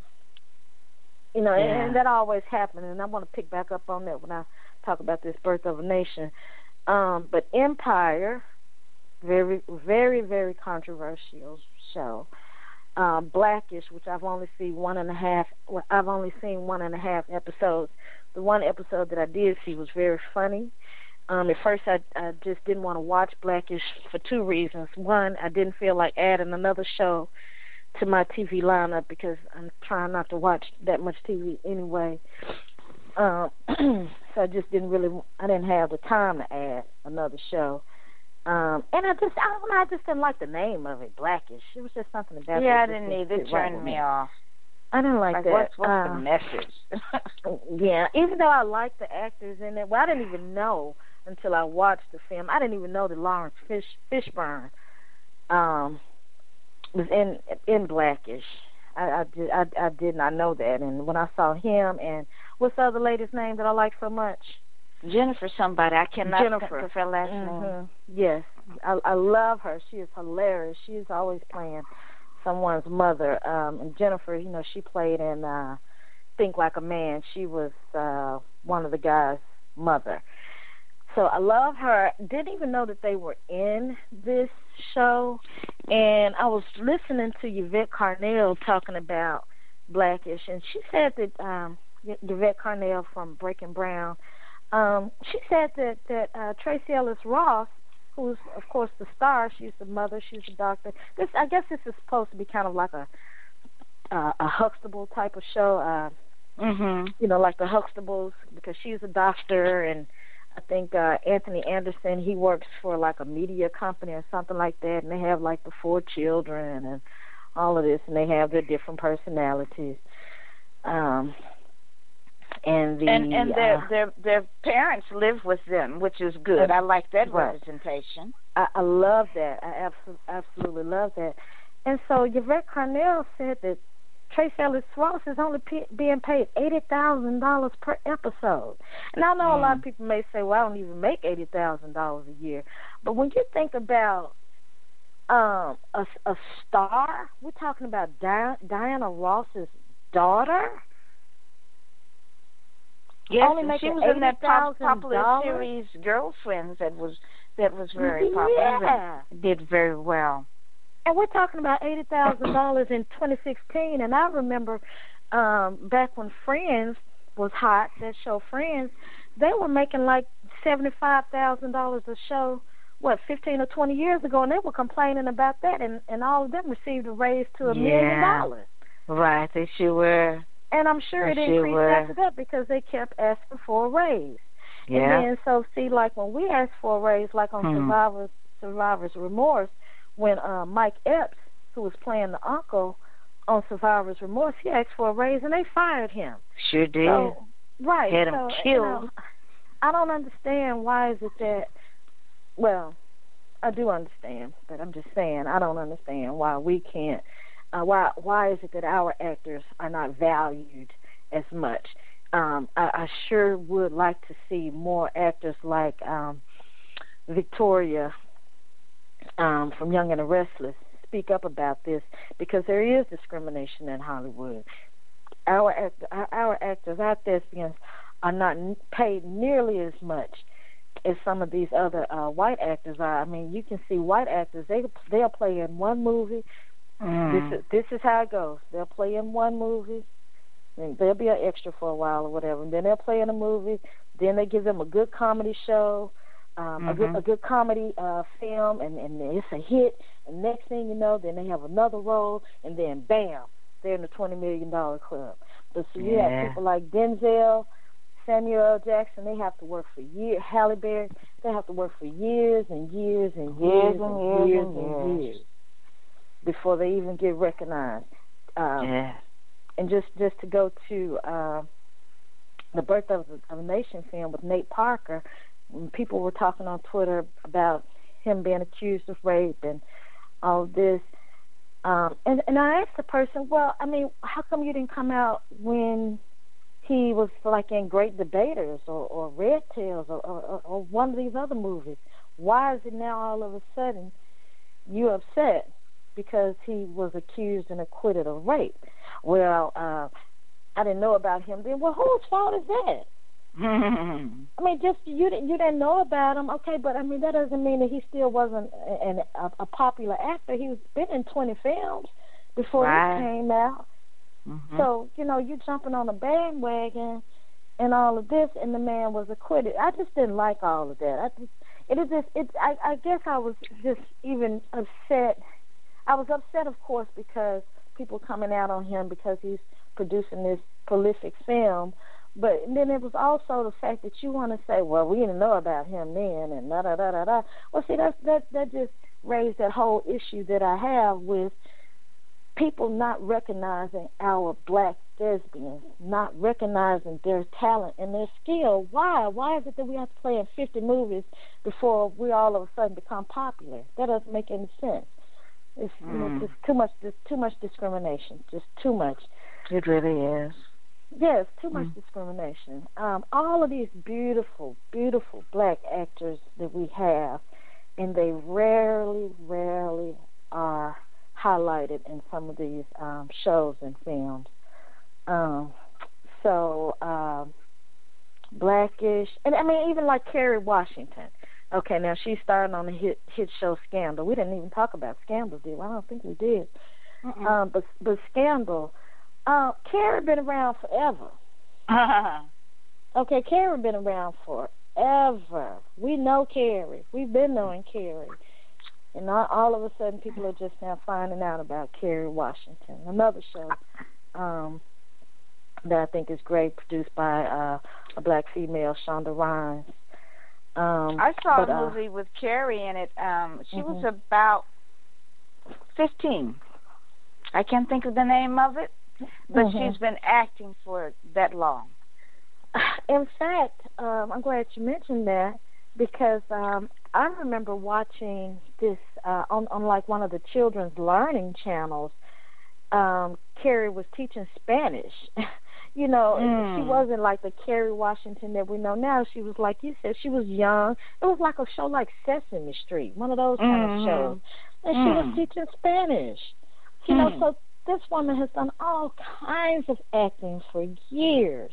you know, Yeah. and, and that always happened, and I want to pick back up on that when I talk about this Birth of a Nation. Um, but Empire, very, very, very controversial show. Um, Blackish, which I've only seen one and a half. Well, I've only seen one and a half episodes. The one episode that I did see was very funny. Um, at first, I, I just didn't want to watch Blackish for two reasons. One, I didn't feel like adding another show to my T V lineup because I'm trying not to watch that much T V anyway. Um, so I just didn't really. I didn't have the time to add another show. Um, and I just, I don't know, I just didn't like the name of it, Blackish. It was just something about it. Yeah, I that didn't just either. It sit right turned with me off. I didn't like, Like, that. what's, what's uh, the message? Yeah, even though I liked the actors in it, well, I didn't even know until I watched the film. I didn't even know that Lawrence Fish, Fishburne um, was in in Blackish. I, I, did, I, I did not know that. And when I saw him and what's the other lady's name that I like so much? Jennifer somebody. I cannot Jennifer. think of her last Mm-hmm. name. Yes, I, I love her. She is hilarious. She is always playing someone's mother. Um, and Jennifer, you know, she played in uh, Think Like a Man. She was uh, one of the guys' mother. So I love her. Didn't even know that they were in this show. And I was listening to Yvette Carnell talking about Blackish, and she said that um, Yvette Carnell from Breaking Brown, um, she said that, that uh, Tracy Ellis Ross, who's, of course, the star, she's the mother, she's the doctor. This, I guess this is supposed to be kind of like a uh, a Huxtable type of show, uh, Mm-hmm. you know, like the Huxtables, because she's a doctor, and I think uh, Anthony Anderson, he works for like a media company or something like that, and they have like the four children and all of this, and they have their different personalities. Um, and the And and their uh, their their parents live with them, which is good. I like that Right. representation. I, I love that. I absolutely, absolutely love that. And so Yvette Carnell said that Trace Ellis Ross is only p- being paid eighty thousand dollars per episode. And I know mm. a lot of people may say, well, I don't even make eighty thousand dollars a year. But when you think about um, a, a star, we're talking about Di- Diana Ross's daughter. Yes, only and she making was in that pop- eighty thousand popular dollars? series Girlfriends that was that was very popular. Yeah. And did very well. And we're talking about eighty thousand dollars in twenty sixteen. And I remember um, back when Friends was hot, that show Friends, they were making like seventy-five thousand dollars a show, what, fifteen or twenty years ago, and they were complaining about that, and, and all of them received a raise to a Yeah. million dollars. Right, they sure were. And I'm sure They it sure increased were. after that because they kept asking for a raise. Yeah. And then, so, see, like when we asked for a raise, like on Hmm. Survivor's, Survivor's Remorse, when uh, Mike Epps, who was playing the uncle on Survivor's Remorse, he asked for a raise, and they fired him. Sure did. So, right. Had him so, killed. You know, I don't understand why is it that, well, I do understand, but I'm just saying I don't understand why we can't, uh, why why is it that our actors are not valued as much? Um, I, I sure would like to see more actors like um, Victoria um, from Young and the Restless speak up about this, because there is discrimination in Hollywood. Our act, our actors, our thespians, are not paid nearly as much as some of these other uh, white actors are. I mean, you can see white actors, they they'll play in one movie. Mm. This is this is how it goes. They'll play in one movie, and they'll be an extra for a while or whatever, and then they'll play in a movie. Then they give them a good comedy show, um, mm-hmm. a good a good comedy uh, film, and, and it's a hit. And next thing you know, then they have another role, and then bam, they're in the twenty million dollar club. But so you Yeah. have people like Denzel, Samuel L. Jackson, they have to work for years. Halle Berry, they have to work for years and years and Years years and and years years and and years. years before they even get recognized. Um, Yeah. And just, just to go to uh, the Birth of, of a Nation film with Nate Parker, when people were talking on Twitter about him being accused of rape and all this. Um, and, and I asked the person, well, I mean, how come you didn't come out when he was like in Great Debaters or, or Red Tails or, or, or one of these other movies? Why is it now all of a sudden you upset because he was accused and acquitted of rape? Well, uh, I didn't know about him then. Well, whose fault is that? I mean, just you you didn't know about him, okay? But I mean, that doesn't mean that he still wasn't an, a, a popular actor. He's been in twenty films before Right. this came out. Mm-hmm. So you know, you jumping on a bandwagon and all of this, and the man was acquitted. I just didn't like all of that. I just it is just it. I, I guess I was just even upset. I was upset, of course, because people coming out on him because he's producing this prolific film. But then it was also the fact that you want to say, well, we didn't know about him then, and da da da da da. Well, see, that's, that that just raised that whole issue that I have with people not recognizing our black lesbians, not recognizing their talent and their skill. Why? Why is it that we have to play in fifty movies before we all of a sudden become popular? That doesn't make any sense. It's, Mm. you know, just too much, just too much discrimination, just too much. It really is. Yes, too much Mm. discrimination. Um, all of these beautiful, beautiful black actors that we have, and they rarely, rarely are highlighted in some of these um, shows and films. Um, so, um, Blackish, and I mean, even like Kerry Washington. Okay, now she's starring on the hit hit show Scandal. We didn't even talk about Scandal, did we? I don't think we did. Mm-mm. Um, but but Scandal. Uh, Carrie been around forever. Okay, Carrie been around forever. We know Carrie. We've been knowing Carrie. And not all of a sudden people are just now finding out about Kerry Washington. Another show um, that I think is great, produced by uh, a black female, Shonda Rhimes. Um, I saw but, a uh, movie with Carrie in it. Um, she mm-hmm. was about fifteen. I can't think of the name of it. But mm-hmm. she's been acting for that long. In fact, um, I'm glad you mentioned that because um, I remember watching this uh, on, on like one of the children's learning channels. Um, Carrie was teaching Spanish. You know, mm. she wasn't like the Kerry Washington that we know now. She was like you said, she was young. It was like a show like Sesame Street, one of those kind mm-hmm. of shows. And mm. she was teaching Spanish. You mm. know, so this woman has done all kinds of acting for years.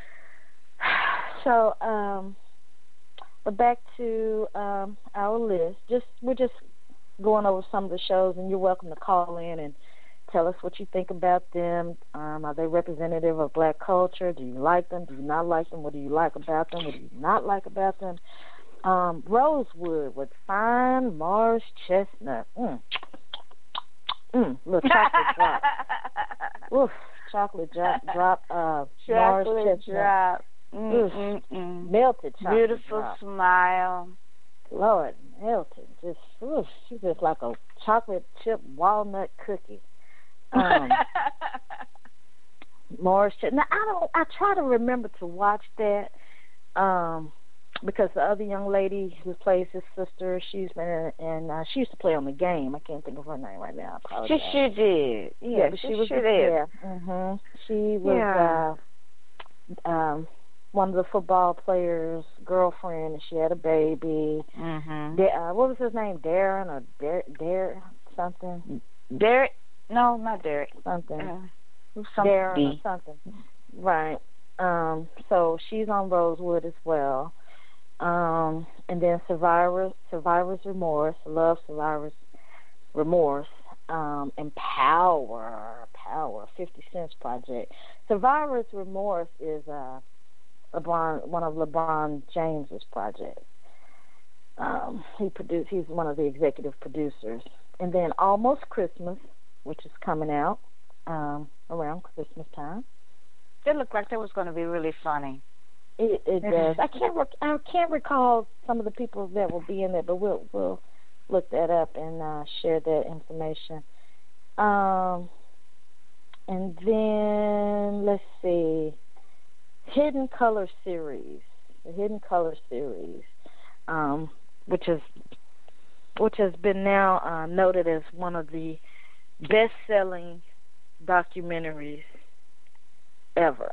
So, um, but back to um, our list. Just we're just going over some of the shows, and you're welcome to call in and tell us what you think about them. Um, are they representative of black culture? Do you like them? Do you not like them? What do you like about them? What do you not like about them? Um, Rosewood with fine Morris chestnut. Mm. Mm, little chocolate drop. Oof, chocolate drop. drop uh, chocolate Morris chestnut. drop. Oof, Mm-mm-mm. melted chocolate Beautiful drop. smile. Lord, melted. Just, oof, she's just like a chocolate chip walnut cookie. Um, Morris chestnut. Now I don't. I try to remember to watch that. Um, because the other young lady who plays his sister, she's been in, and uh, she used to play on The Game. I can't think of her name right now. I apologize. She sure did. Yeah, Yeah, but she, she was sure did. yeah. Mhm. She was uh, um, one of the football players' girlfriend, and she had a baby. Mm-hmm. Da- uh, what was his name? Darren or Dar Dar something? Derek? No, not Derek. Something. Uh, Darren D. or something. Right. Um, so she's on Rosewood as well. Um, and then Survivors, Survivor's Remorse, Love Survivor's Remorse, um, and Power, Power, fifty Cent's project. Survivor's Remorse is uh, LeBron, one of LeBron James's projects. Um, he produced. He's one of the executive producers. And then Almost Christmas, which is coming out um, around Christmas time. It looked like that was going to be really funny. It, it does. I can't. Rec- I can't recall some of the people that will be in there, but we'll we'll look that up and uh, share that information. Um, and then let's see, Hidden Color series, the Hidden Color series, um, which is which has been now uh, noted as one of the best-selling documentaries ever.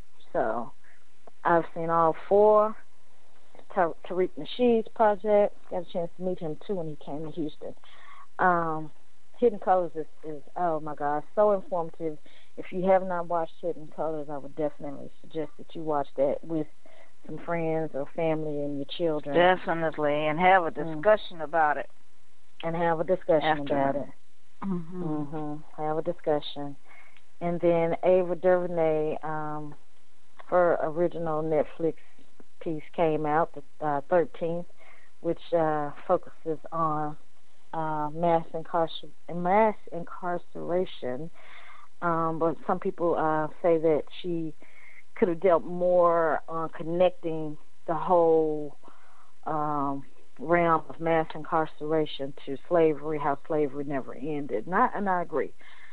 So I've seen all four. Tar- Tariq Nasheed's project. Got a chance to meet him too when he came to Houston. Um, Hidden Colors is, is, oh my God, so informative. If you have not watched Hidden Colors, I would definitely suggest that you watch that with some friends or family and your children. Definitely, and have a discussion mm. about it. And have a discussion After. about it. Mm-hmm. Mm-hmm. Have a discussion. And then Ava DuVernay, um, her original Netflix piece came out the uh, thirteenth, which uh, focuses on uh, mass, incarcer- mass incarceration. Um, but some people uh, say that she could have dealt more on connecting the whole um, realm of mass incarceration to slavery, how slavery never ended. And I, and I agree.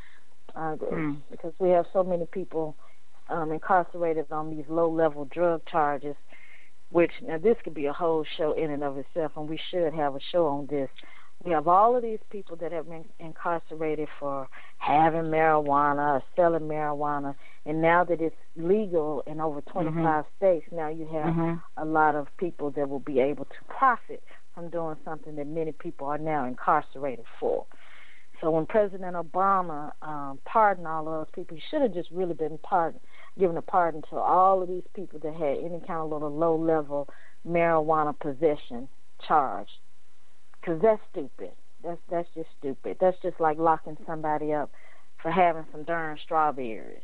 I agree. Mm. Because we have so many people um, incarcerated on these low-level drug charges, which, now this could be a whole show in and of itself, and we should have a show on this. We have all of these people that have been incarcerated for having marijuana or selling marijuana, and now that it's legal in over twenty-five mm-hmm. states, now you have mm-hmm. a lot of people that will be able to profit from doing something that many people are now incarcerated for. So when President Obama um, pardoned all of those people, he should have just really been pardoned, given a pardon to all of these people that had any kind of little low-level marijuana possession charge. Because that's stupid. That's that's just stupid. That's just like locking somebody up for having some darn strawberries.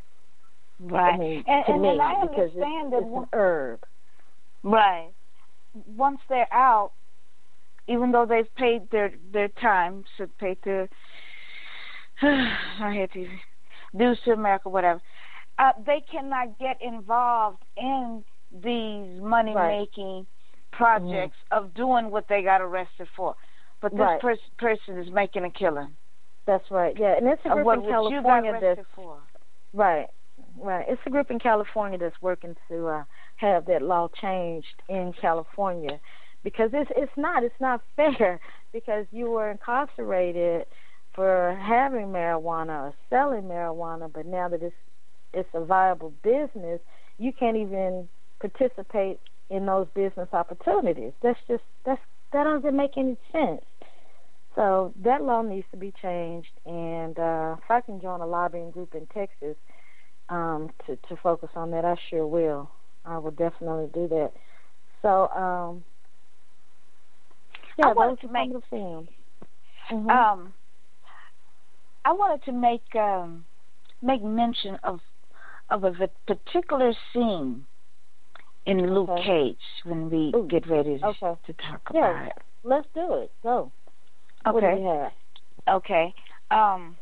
Right. I mean, and to and, me, and I because understand it's, that it's one, an herb. Right. Once they're out, even though they've paid their their time, so paid their I hate to dues to America, whatever. Uh, they cannot get involved in these money making. Right. projects mm-hmm. of doing what they got arrested for, but this right. pers- person is making a killing. That's right. Yeah, and it's a group what, in California that's for. right, right. It's a group in California that's working to uh, have that law changed in California, because it's it's not it's not fair, because you were incarcerated for having marijuana or selling marijuana, but now that it's it's a viable business, you can't even participate in those business opportunities. That's just that's that doesn't make any sense. So that law needs to be changed, and uh, if I can join a lobbying group in Texas um, to to focus on that, I sure will. I will definitely do that. So um, yeah, I wanted those to make some of the films. Mm-hmm. Um, I wanted to make um, make mention of of a particular scene in Luke okay. Cage when we Ooh. get ready to, okay. to talk yeah, about it. Let's do it. Go. Okay. What do you have? Okay. Um,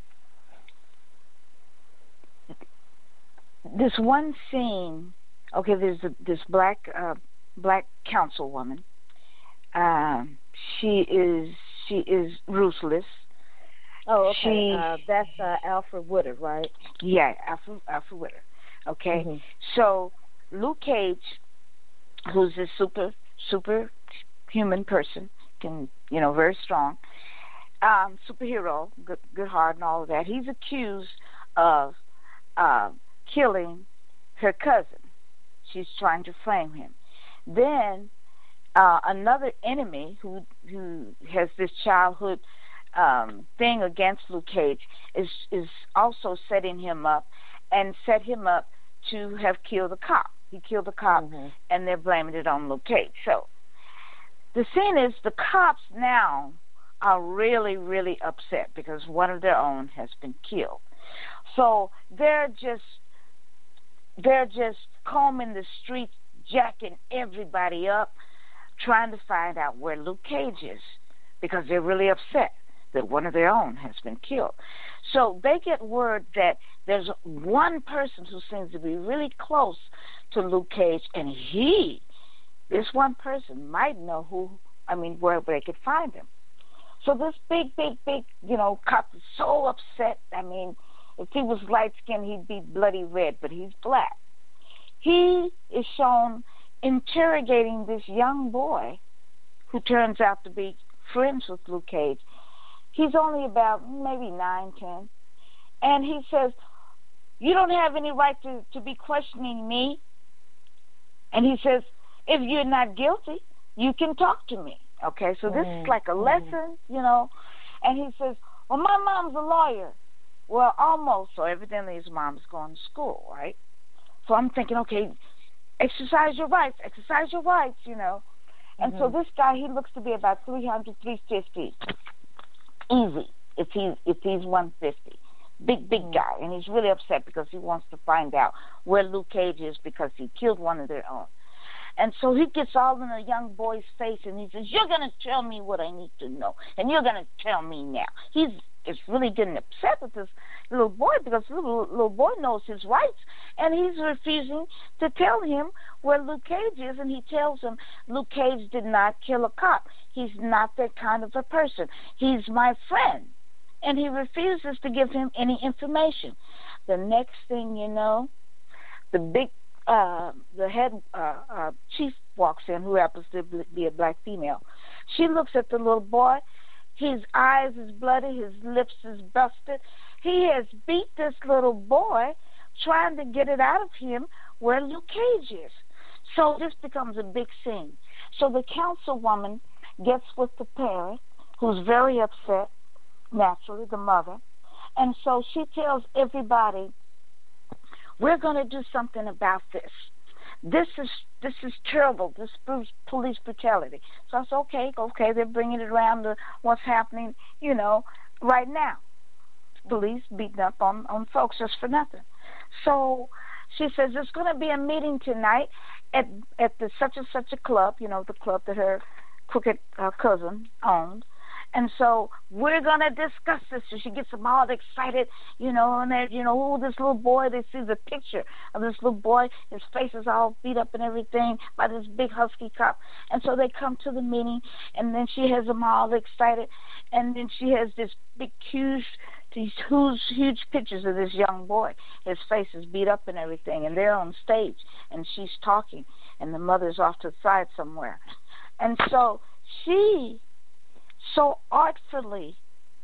this one scene. Okay, there's a, this black uh, black councilwoman. Um, she is she is ruthless. Oh, okay. She, uh, that's uh, Alfred Woodard, right? Yeah, Alfred Alfred Woodard. Okay, mm-hmm. so Luke Cage, who's a super super human person, can you know very strong, um, superhero, good good heart and all of that. He's accused of uh, killing her cousin. She's trying to frame him. Then uh, another enemy who who has this childhood um, thing against Luke Cage is is also setting him up and set him up to have killed a cop. He killed a cop, mm-hmm. and they're blaming it on Luke Cage. So the scene is the cops now are really, really upset because one of their own has been killed. So they're just they're just combing the streets, jacking everybody up, trying to find out where Luke Cage is, because they're really upset that one of their own has been killed. So they get word that there's one person who seems to be really close to Luke Cage, and he, this one person, might know who, I mean, where they could find him. So this big, big, big, you know, cop is so upset. I mean, if he was light-skinned, he'd be bloody red, but he's black. He is shown interrogating this young boy who turns out to be friends with Luke Cage. He's only about maybe nine, ten. And he says, you don't have any right to, to be questioning me. And he says, if you're not guilty, you can talk to me. Okay, so this mm-hmm. is like a lesson, you know. And he says, well, my mom's a lawyer. Well, almost. So evidently his mom's going to school, right? So I'm thinking, okay, exercise your rights, exercise your rights, you know. And mm-hmm. so this guy, he looks to be about three hundred, three fifty. Easy, if he's, if he's one fifty. Big, big mm-hmm. guy. And he's really upset because he wants to find out where Luke Cage is because he killed one of their own. And so he gets all in the young boy's face and he says, you're going to tell me what I need to know. And you're going to tell me now. He's is really getting upset with this little boy because the little, little boy knows his rights. And he's refusing to tell him where Luke Cage is. And he tells him Luke Cage did not kill a cop. He's not that kind of a person. He's my friend. And he refuses to give him any information. The next thing you know, the big Uh, the head uh, uh, chief walks in, who happens to be a black female. She looks at the little boy. His eyes is bloody. His lips is busted. He has beat this little boy, trying to get it out of him where Luke Cage is. So this becomes a big scene. So the councilwoman gets with the parent, who's very upset, naturally, the mother. And so she tells everybody, we're going to do something about this. This is this is terrible. This proves police brutality. So I said, okay, okay, they're bringing it around to what's happening, you know, right now. Police beating up on, on folks just for nothing. So she says, there's going to be a meeting tonight at at the such and such a club, you know, the club that her crooked uh, cousin owned. And so we're going to discuss this. So she gets them all excited, you know, and they, you know, oh, this little boy, they see the picture of this little boy. His face is all beat up and everything by this big husky cop. And so they come to the meeting, and then she has them all excited. And then she has this big, huge, these huge, huge pictures of this young boy. His face is beat up and everything. And they're on stage, and she's talking, and the mother's off to the side somewhere. And so she so artfully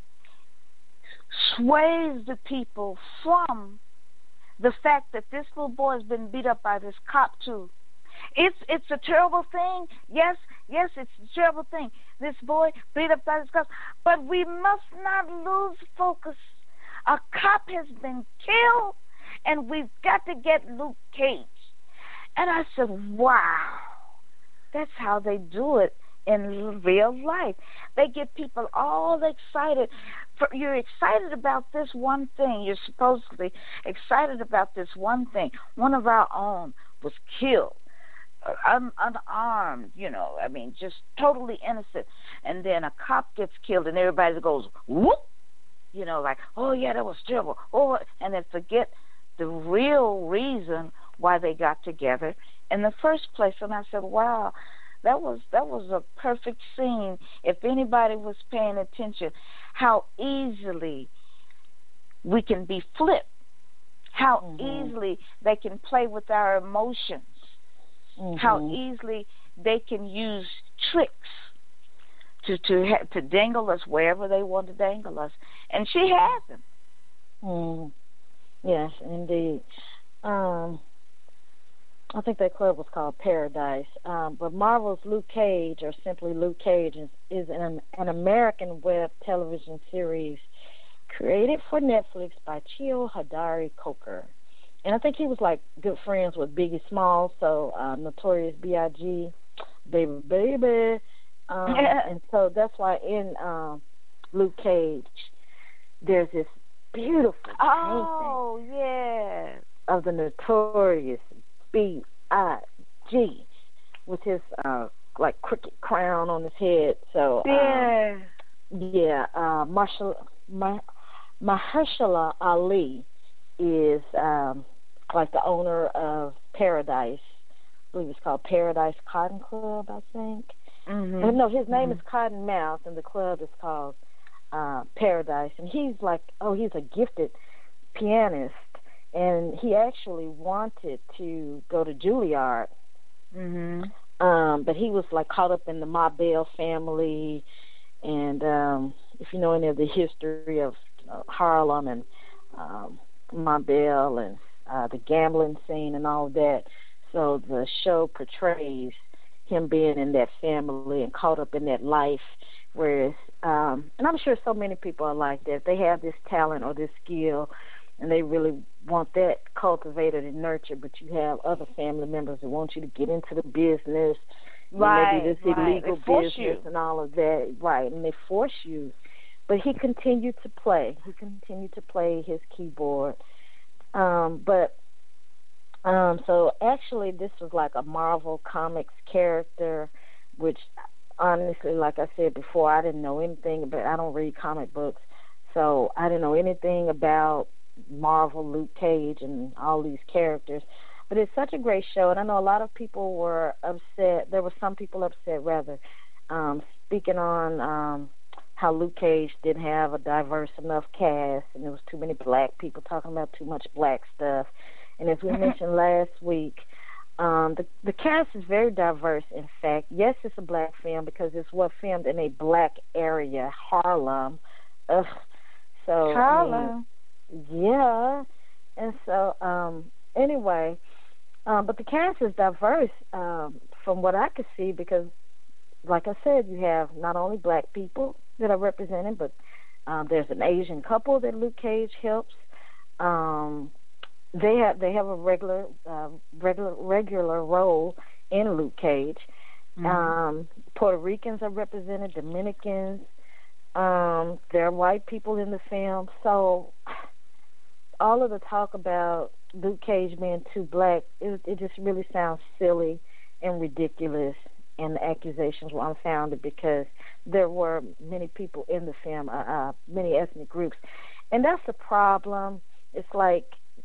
sways the people from the fact that this little boy has been beat up by this cop too. It's it's a terrible thing. Yes, yes, it's a terrible thing. This boy beat up by this cop. But we must not lose focus. A cop has been killed, and we've got to get Luke Cage. And I said, wow, that's how they do it in real life. They get people all excited. For, you're excited about this one thing. You're supposedly excited about this one thing. One of our own was killed, uh, un, unarmed, you know, I mean, just totally innocent. And then a cop gets killed, and everybody goes, whoop, you know, like, oh, yeah, that was terrible. Oh, and then forget the real reason why they got together in the first place. And I said, wow, That was that was a perfect scene. If anybody was paying attention, how easily we can be flipped, how mm-hmm. easily they can play with our emotions, mm-hmm. how easily they can use tricks to to ha- to dangle us wherever they want to dangle us, and she has them. Mm. Yes, indeed. Um, I think that club was called Paradise. Um, but Marvel's Luke Cage, or simply Luke Cage, is, is an, an American web television series created for Netflix by Cheo Hodari Coker. And I think he was like good friends with Biggie Smalls, so uh, Notorious B I G, baby, baby. Um, and so that's why in um, Luke Cage, there's this beautiful oh, painting yeah. of the Notorious B I G with his uh, like cricket crown on his head. So yeah, um, yeah, uh, Marshall, Mar- Mahershala Ali is um, like the owner of Paradise. I believe it's called Paradise Cotton Club, I think. Mm-hmm. No, his name mm-hmm. is Cotton Mouth, and the club is called uh, Paradise. And he's like, oh, he's a gifted pianist, and he actually wanted to go to Juilliard. Mm-hmm. Um, but he was like caught up in the Ma Bell family, and um, if you know any of the history of uh, Harlem and um, Ma Bell and uh, the gambling scene and all of that, so the show portrays him being in that family and caught up in that life. Whereas, um, and I'm sure so many people are like that. They have this talent or this skill, and they really want that cultivated and nurtured, but you have other family members that want you to get into the business, right, maybe this right. illegal business you. and all of that, right, and they force you. But he continued to play. He continued to play his keyboard. Um, but, um, so actually this was like a Marvel Comics character, which honestly, like I said before, I didn't know anything about, I don't read comic books, so I didn't know anything about Marvel, Luke Cage, and all these characters. But it's such a great show, and I know a lot of people were upset. There were some people upset, rather, um, speaking on um, how Luke Cage didn't have a diverse enough cast, and there was too many black people talking about too much black stuff. And as we mentioned last week, um, the, the cast is very diverse, in fact. Yes, it's a black film because it's what filmed in a black area, Harlem. Ugh. So, Harlem. I mean, yeah, and so um, anyway, um, but the cast is diverse um, from what I could see because, like I said, you have not only black people that are represented, but um, there's an Asian couple that Luke Cage helps. Um, they have they have a regular uh, regular regular role in Luke Cage. Mm-hmm. Um, Puerto Ricans are represented, Dominicans. Um, there are white people in the film, so all of the talk about Luke Cage being too black, it, it just really sounds silly and ridiculous, and the accusations were unfounded because there were many people in the film, uh, uh, many ethnic groups. And that's the problem. It's like,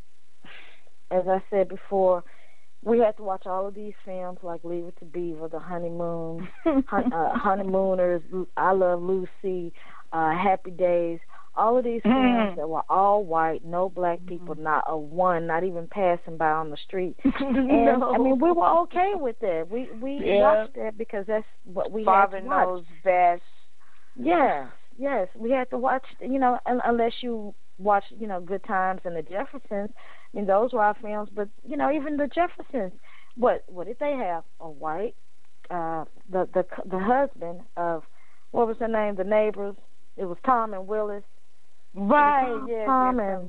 as I said before, we had to watch all of these films like Leave It to Beaver, The Honeymoon, hun- uh, Honeymooners, I Love Lucy, uh, Happy Days, all of these films mm. that were all white, no black people, mm. not a one, not even passing by on the street. And no. I mean, we were okay with that. We we yeah. watched that because that's what we Father had to watch. knows best. Yes, yes, we had to watch. You know, unless you watch, you know, Good Times and the Jeffersons. I mean, those were our films. But you know, even the Jeffersons, what what did they have? A white, uh, the the the husband of what was her name? The Neighbors. It was Tom and Willis. Right, yeah, Tom and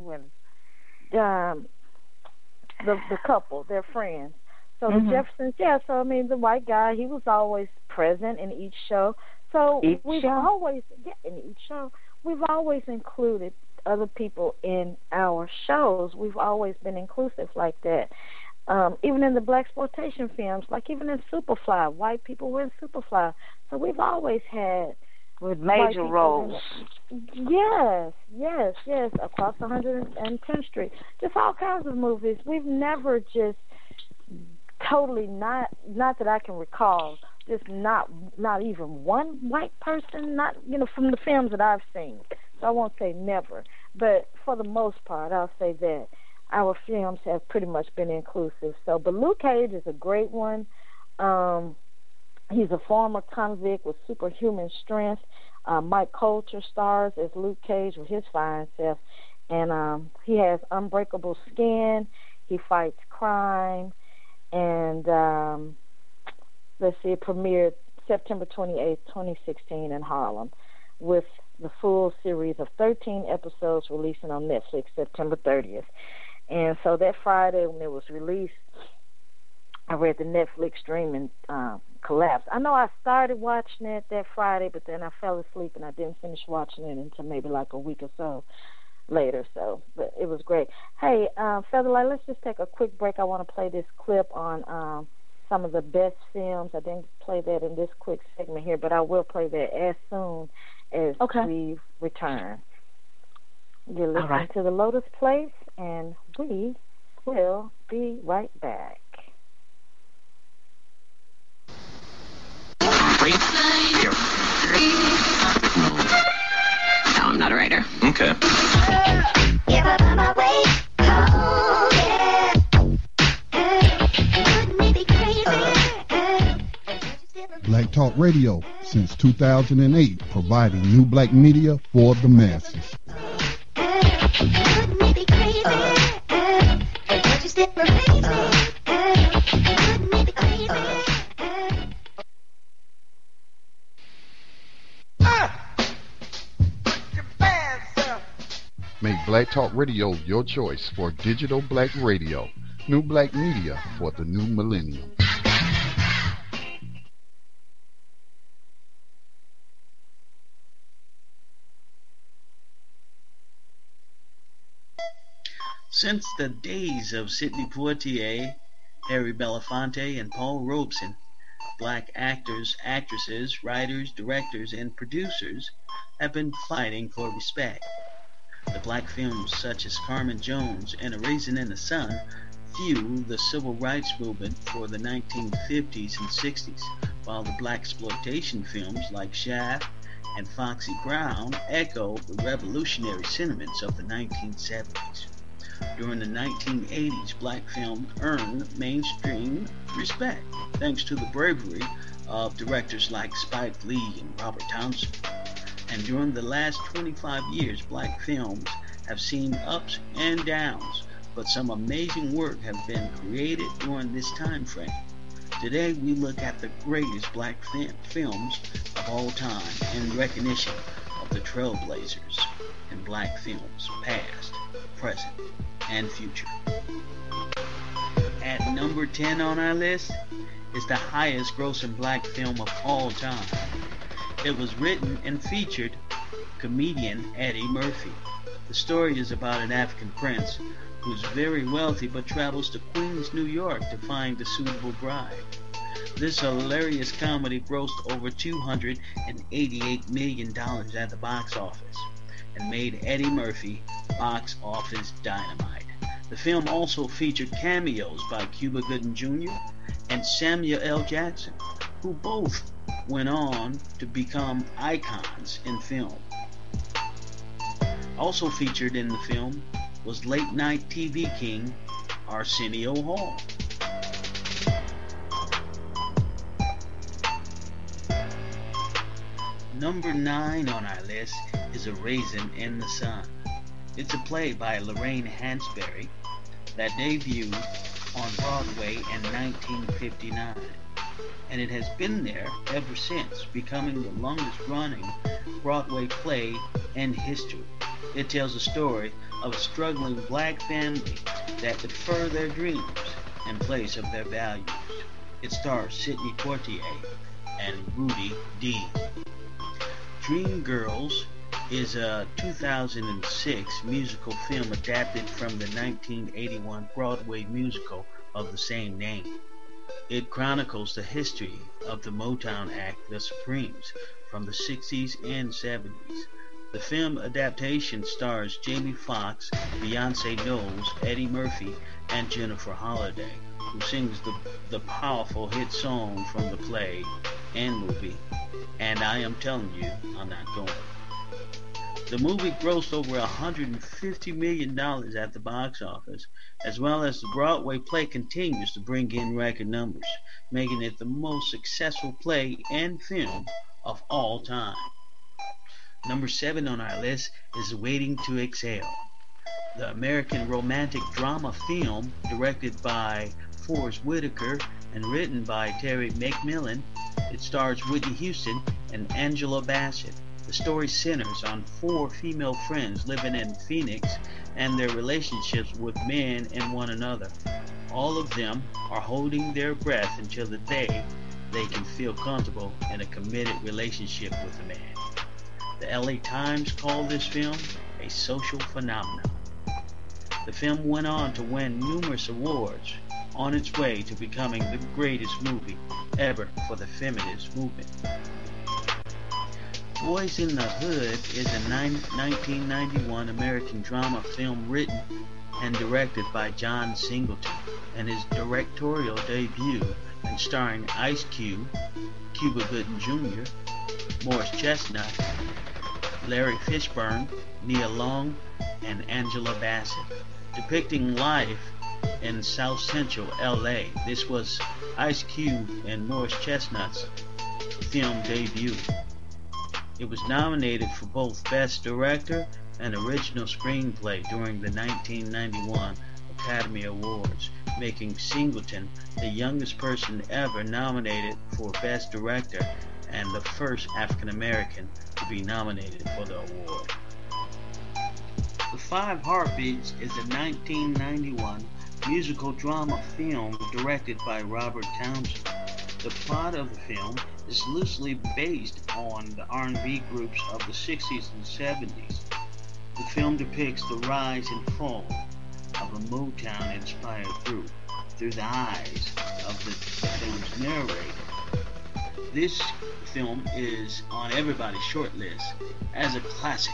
um, the the couple, their friends. So mm-hmm. the Jeffersons, yeah. So I mean, the white guy, he was always present in each show. So each we've show? always, yeah, in each show, we've always included other people in our shows. We've always been inclusive like that. Um, even in the blaxploitation films, like even in Superfly, white people were in Superfly. So we've always had with major roles. Yes, yes, yes. Across one hundred tenth Street, just all kinds of movies. We've never just totally not, not that I can recall, just not, not even one white person. Not, you know, from the films that I've seen. So I won't say never, but for the most part, I'll say that our films have pretty much been inclusive. So, but Luke Cage is a great one. Um, He's a former convict with superhuman strength. Uh, Mike Colter stars as Luke Cage with his fine self. And um, he has unbreakable skin. He fights crime. And um, let's see, it premiered September twenty-eighth, twenty sixteen in Harlem with the full series of thirteen episodes releasing on Netflix September thirtieth. And so that Friday when it was released, I read the Netflix streaming um, collapsed. I know I started watching it that Friday, but then I fell asleep and I didn't finish watching it until maybe like a week or so later. So, but it was great. Hey, uh, Featherlight, let's just take a quick break. I want to play this clip on um, some of the best films. I didn't play that in this quick segment here, but I will play that as soon as okay. we return. You're listening right. to The Lotus Place, and we will be right back. No, I'm not a writer. Okay. Black Talk Radio, since two thousand eight, providing new black media for the masses. Make Black Talk Radio your choice for digital black radio. New black media for the new millennium. Since the days of Sidney Poitier, Harry Belafonte, and Paul Robeson, black actors, actresses, writers, directors, and producers have been fighting for respect. The black films such as Carmen Jones and A Raisin in the Sun fueled the civil rights movement for the nineteen fifties and sixties, while the black exploitation films like Shaft and Foxy Brown echo the revolutionary sentiments of the nineteen seventies. During the nineteen eighties, black film earned mainstream respect thanks to the bravery of directors like Spike Lee and Robert Townsend. And during the last twenty-five years, black films have seen ups and downs, but some amazing work have been created during this time frame. Today we look at the greatest black fi- films of all time in recognition of the trailblazers in black films, past, present, and future. At number ten on our list is the highest grossing black film of all time. It was written and featured comedian Eddie Murphy. The story is about an African prince who's very wealthy but travels to Queens, New York to find a suitable bride. This hilarious comedy grossed over two hundred eighty-eight million dollars at the box office and made Eddie Murphy box office dynamite. The film also featured cameos by Cuba Gooding Junior and Samuel L. Jackson, who both went on to become icons in film. Also featured in the film was late night T V king Arsenio Hall. Number nine on our list is A Raisin in the Sun. It's a play by Lorraine Hansberry that debuted on Broadway in nineteen fifty-nine, and it has been there ever since, becoming the longest running Broadway play in history. It tells the story of a struggling black family that defer their dreams in place of their values. It stars Sidney Poitier and Rudy Dee. Dreamgirls is a two thousand six musical film adapted from the nineteen eighty-one Broadway musical of the same name. It chronicles the history of the Motown act, The Supremes, from the sixties and seventies. The film adaptation stars Jamie Foxx, Beyonce Knowles, Eddie Murphy, and Jennifer Holliday, who sings the, the powerful hit song from the play and movie, And I Am Telling You I'm Not Going. The movie grossed over one hundred fifty million dollars at the box office, as well as the Broadway play continues to bring in record numbers, making it the most successful play and film of all time. Number seven on our list is Waiting to Exhale, the American romantic drama film directed by Forrest Whitaker and written by Terry McMillan. It stars Whitney Houston and Angela Bassett. The story centers on four female friends living in Phoenix and their relationships with men and one another. All of them are holding their breath until the day they can feel comfortable in a committed relationship with a man. The L A Times called this film a social phenomenon. The film went on to win numerous awards, on its way to becoming the greatest movie ever for the feminist movement. Boys in the Hood is a nineteen ninety-one American drama film written and directed by John Singleton, and his directorial debut, and starring Ice Cube, Cuba Gooding Junior, Morris Chestnut, Larry Fishburne, Nia Long, and Angela Bassett, depicting life in South Central L A. This was Ice Cube and Morris Chestnut's film debut. It was nominated for both Best Director and Original Screenplay during the nineteen ninety-one Academy Awards, making Singleton the youngest person ever nominated for Best Director and the first African American to be nominated for the award. The Five Heartbeats is a nineteen ninety-one musical drama film directed by Robert Townsend. The plot of the film is loosely based on the R and B groups of the sixties and seventies. The film depicts the rise and fall of a Motown-inspired group through the eyes of the, the film's narrator. This film is on everybody's short list as a classic.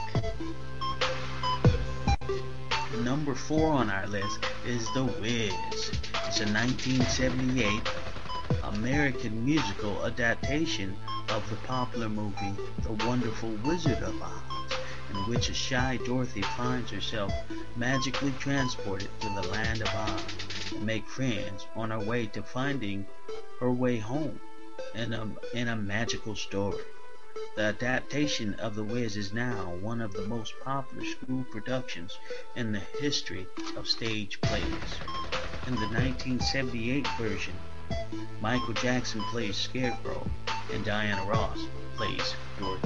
Number four on our list is The Wiz. It's a nineteen seventy-eight American musical adaptation of the popular movie The Wonderful Wizard of Oz, in which a shy Dorothy finds herself magically transported to the land of Oz and make friends on her way to finding her way home in a, in a magical story. The adaptation of The Wiz is now one of the most popular school productions in the history of stage plays. In the nineteen seventy-eight version, Michael Jackson plays Scarecrow and Diana Ross plays Dorothy.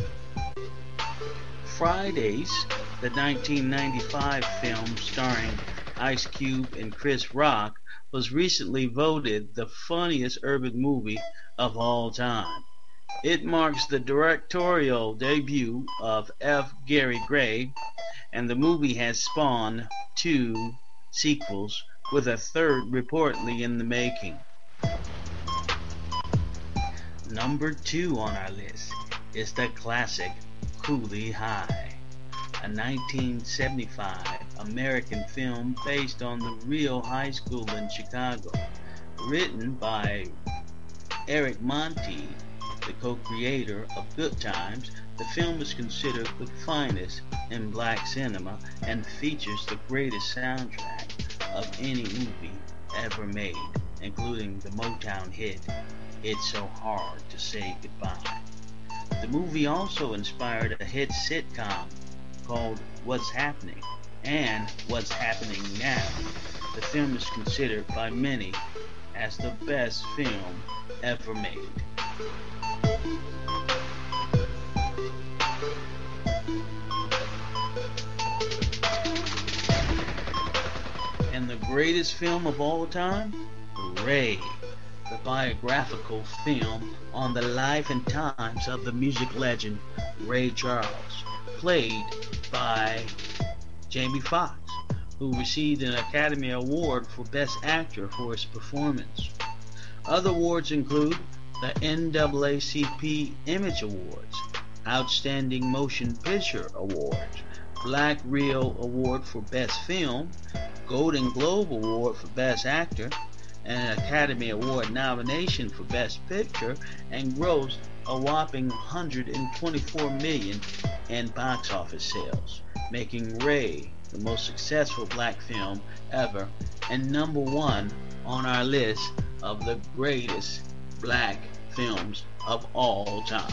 Fridays, the nineteen ninety-five film starring Ice Cube and Chris Rock, was recently voted the funniest urban movie of all time. It marks the directorial debut of F. Gary Gray, and the movie has spawned two sequels, with a third reportedly in the making. Number two on our list is the classic Cooley High, a nineteen seventy-five American film based on the real high school in Chicago. Written by Eric Monti, the co-creator of Good Times, the film is considered the finest in black cinema and features the greatest soundtrack of any movie ever made, including the Motown hit It's So Hard to Say Goodbye. The movie also inspired a hit sitcom called What's Happening and What's Happening Now. The film is considered by many as the best film ever made. And the greatest film of all time? Ray, the biographical film on the life and times of the music legend Ray Charles, played by Jamie Foxx, who received an Academy Award for Best Actor for his performance. Other awards include the N double A C P Image Awards, Outstanding Motion Picture Awards, Black Reel Award for Best Film, Golden Globe Award for Best Actor, an Academy Award nomination for Best Picture, and grossed a whopping one hundred twenty-four million dollars in box office sales, making Ray the most successful black film ever and number one on our list of the greatest black films of all time.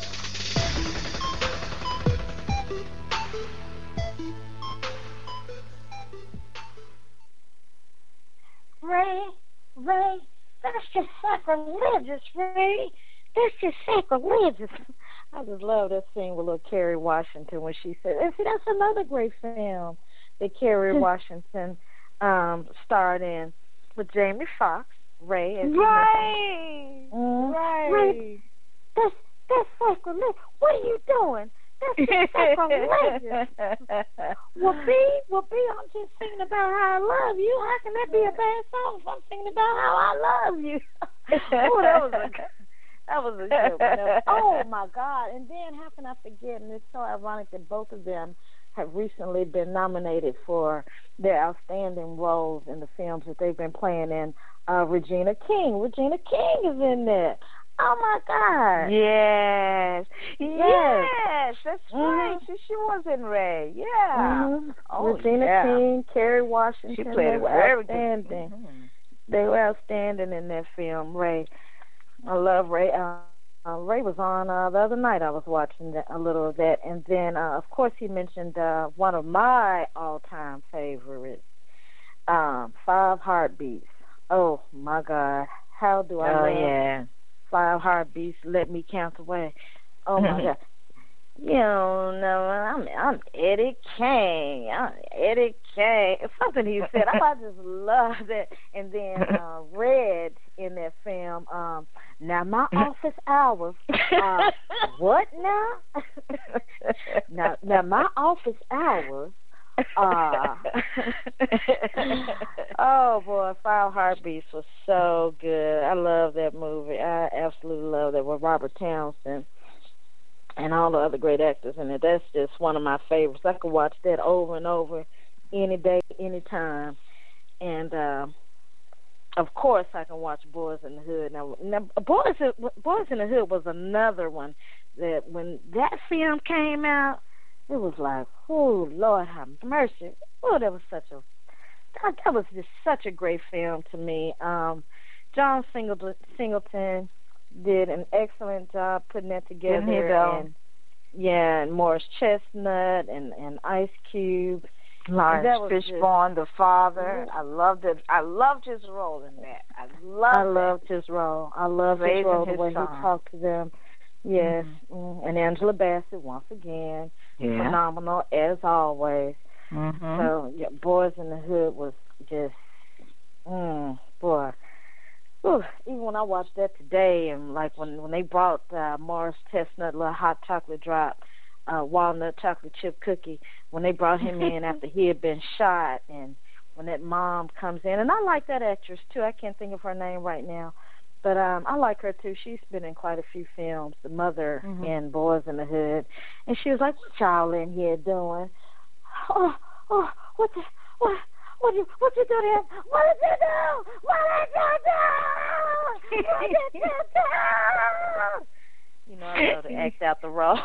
Ray, Ray, that's just sacrilegious, Ray. That's just sacrilegious. I just love that scene with little Kerry Washington when she said, and see, that's another great film that Kerry Washington um, starred in with Jamie Foxx, Ray. As Right, mm, right. Ray, that's, that's sacrilegious. What are you doing? That's just sacrilegious. Well, B, well, B, I'm just thinking about how I love you. How can that be a bad song if I'm thinking about how I love you? Oh, that was a, That was a good one. Oh my God! And then how can I forget? And it's so ironic that both of them have recently been nominated for their outstanding roles in the films that they've been playing in. Uh, Regina King. Regina King is in there. Oh my God! Yes, yes, yes that's mm-hmm. right. She, she was in Ray. Yeah. Mm-hmm. Oh, Regina yeah. King, Kerry Washington. She played they were very outstanding. good. Mm-hmm. They were outstanding in that film, Ray. I love Ray. Uh, uh, Ray was on uh, the other night. I was watching that, a little of that, and then uh, of course he mentioned uh, one of my all-time favorites, um, Five Heartbeats. Oh my God, how do I oh, love yeah. Five Heartbeats? Let me count away. Oh my God. You don't know, I'm I'm Eddie Kane. I'm Eddie Kane. It's something he said. I, I just love that. And then uh, Red in that film. Um, now my office hours. Uh, what now? now, now my office hours. Uh, oh boy, Five Heartbeats was so good. I love that movie. I absolutely love that with Robert Townsend and all the other great actors in it. That's just one of my favorites. I could watch that over and over any day, any time. And uh, of course, I can watch Boys in the Hood. Now, now Boys, Boys in the Hood was another one that when that film came out, it was like, oh, Lord have mercy. Oh, that was such a, that, that was just such a great film to me. Um, John Singleton, Singleton did an excellent job putting that together. Didn't he, though? And, yeah, and Morris Chestnut and, and Ice Cube. Lawrence Fishburne, the father. I loved it. I loved his role in that. I loved I loved his role. I loved his role, the way son. he talked to them. Yes. Mm-hmm. Mm-hmm. And Angela Bassett, once again, yeah. phenomenal as always. Mm-hmm. So, yeah, Boys in the Hood was just, mm, boy. Whew, even when I watched that today, and like when, when they brought uh, Morris Chestnut little hot chocolate drop, uh, walnut chocolate chip cookie, when they brought him in after he had been shot, and when that mom comes in, and I like that actress too. I can't think of her name right now, but um, I like her too. She's been in quite a few films, the mother mm-hmm. in Boys in the Hood, and she was like, "What y'all in here doing? Oh, oh, what the, what?" What you what you do to him? What did you do? What did you do? What did you do? You know, I love to act out the role.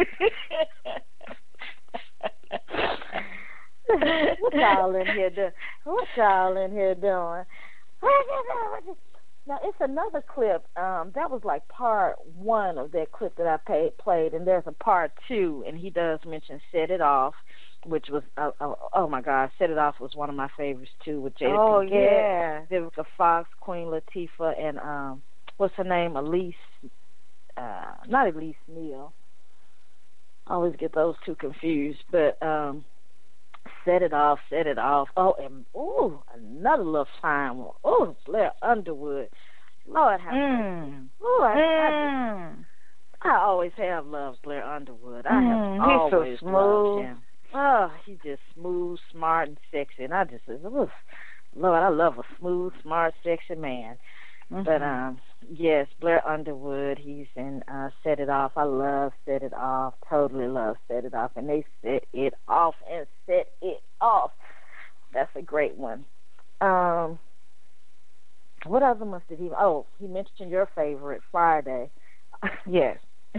What y'all in here doing? What y'all in here doing? What you do? What you... Now it's another clip. Um, that was like part one of that clip that I paid, played, and there's a part two, and he does mention "Set It Off," which was, uh, uh, oh my God, Set It Off was one of my favorites too, with Jada Oh, Pinkett, yeah. Vivica Fox, Queen Latifah, and um, what's her name? Elise, uh, not Elise Neal. I always get those two confused, but um, Set It Off, Set It Off. Oh, and ooh, another little fine one. Oh, Blair Underwood. Lord have mercy. Mm. Ooh, I, Mm. I, just, I always have loved Blair Underwood. I Mm, have he's so always smooth. loved him. Oh, he's just smooth, smart, and sexy. And I just said, oof, Lord, I love a smooth, smart, sexy man. Mm-hmm. But, um, yes, Blair Underwood, he's in uh, Set It Off. I love Set It Off. Totally love Set It Off. And they set it off and set it off. That's a great one. Um, what other ones did he... Oh, he mentioned your favorite, Friday. Yes.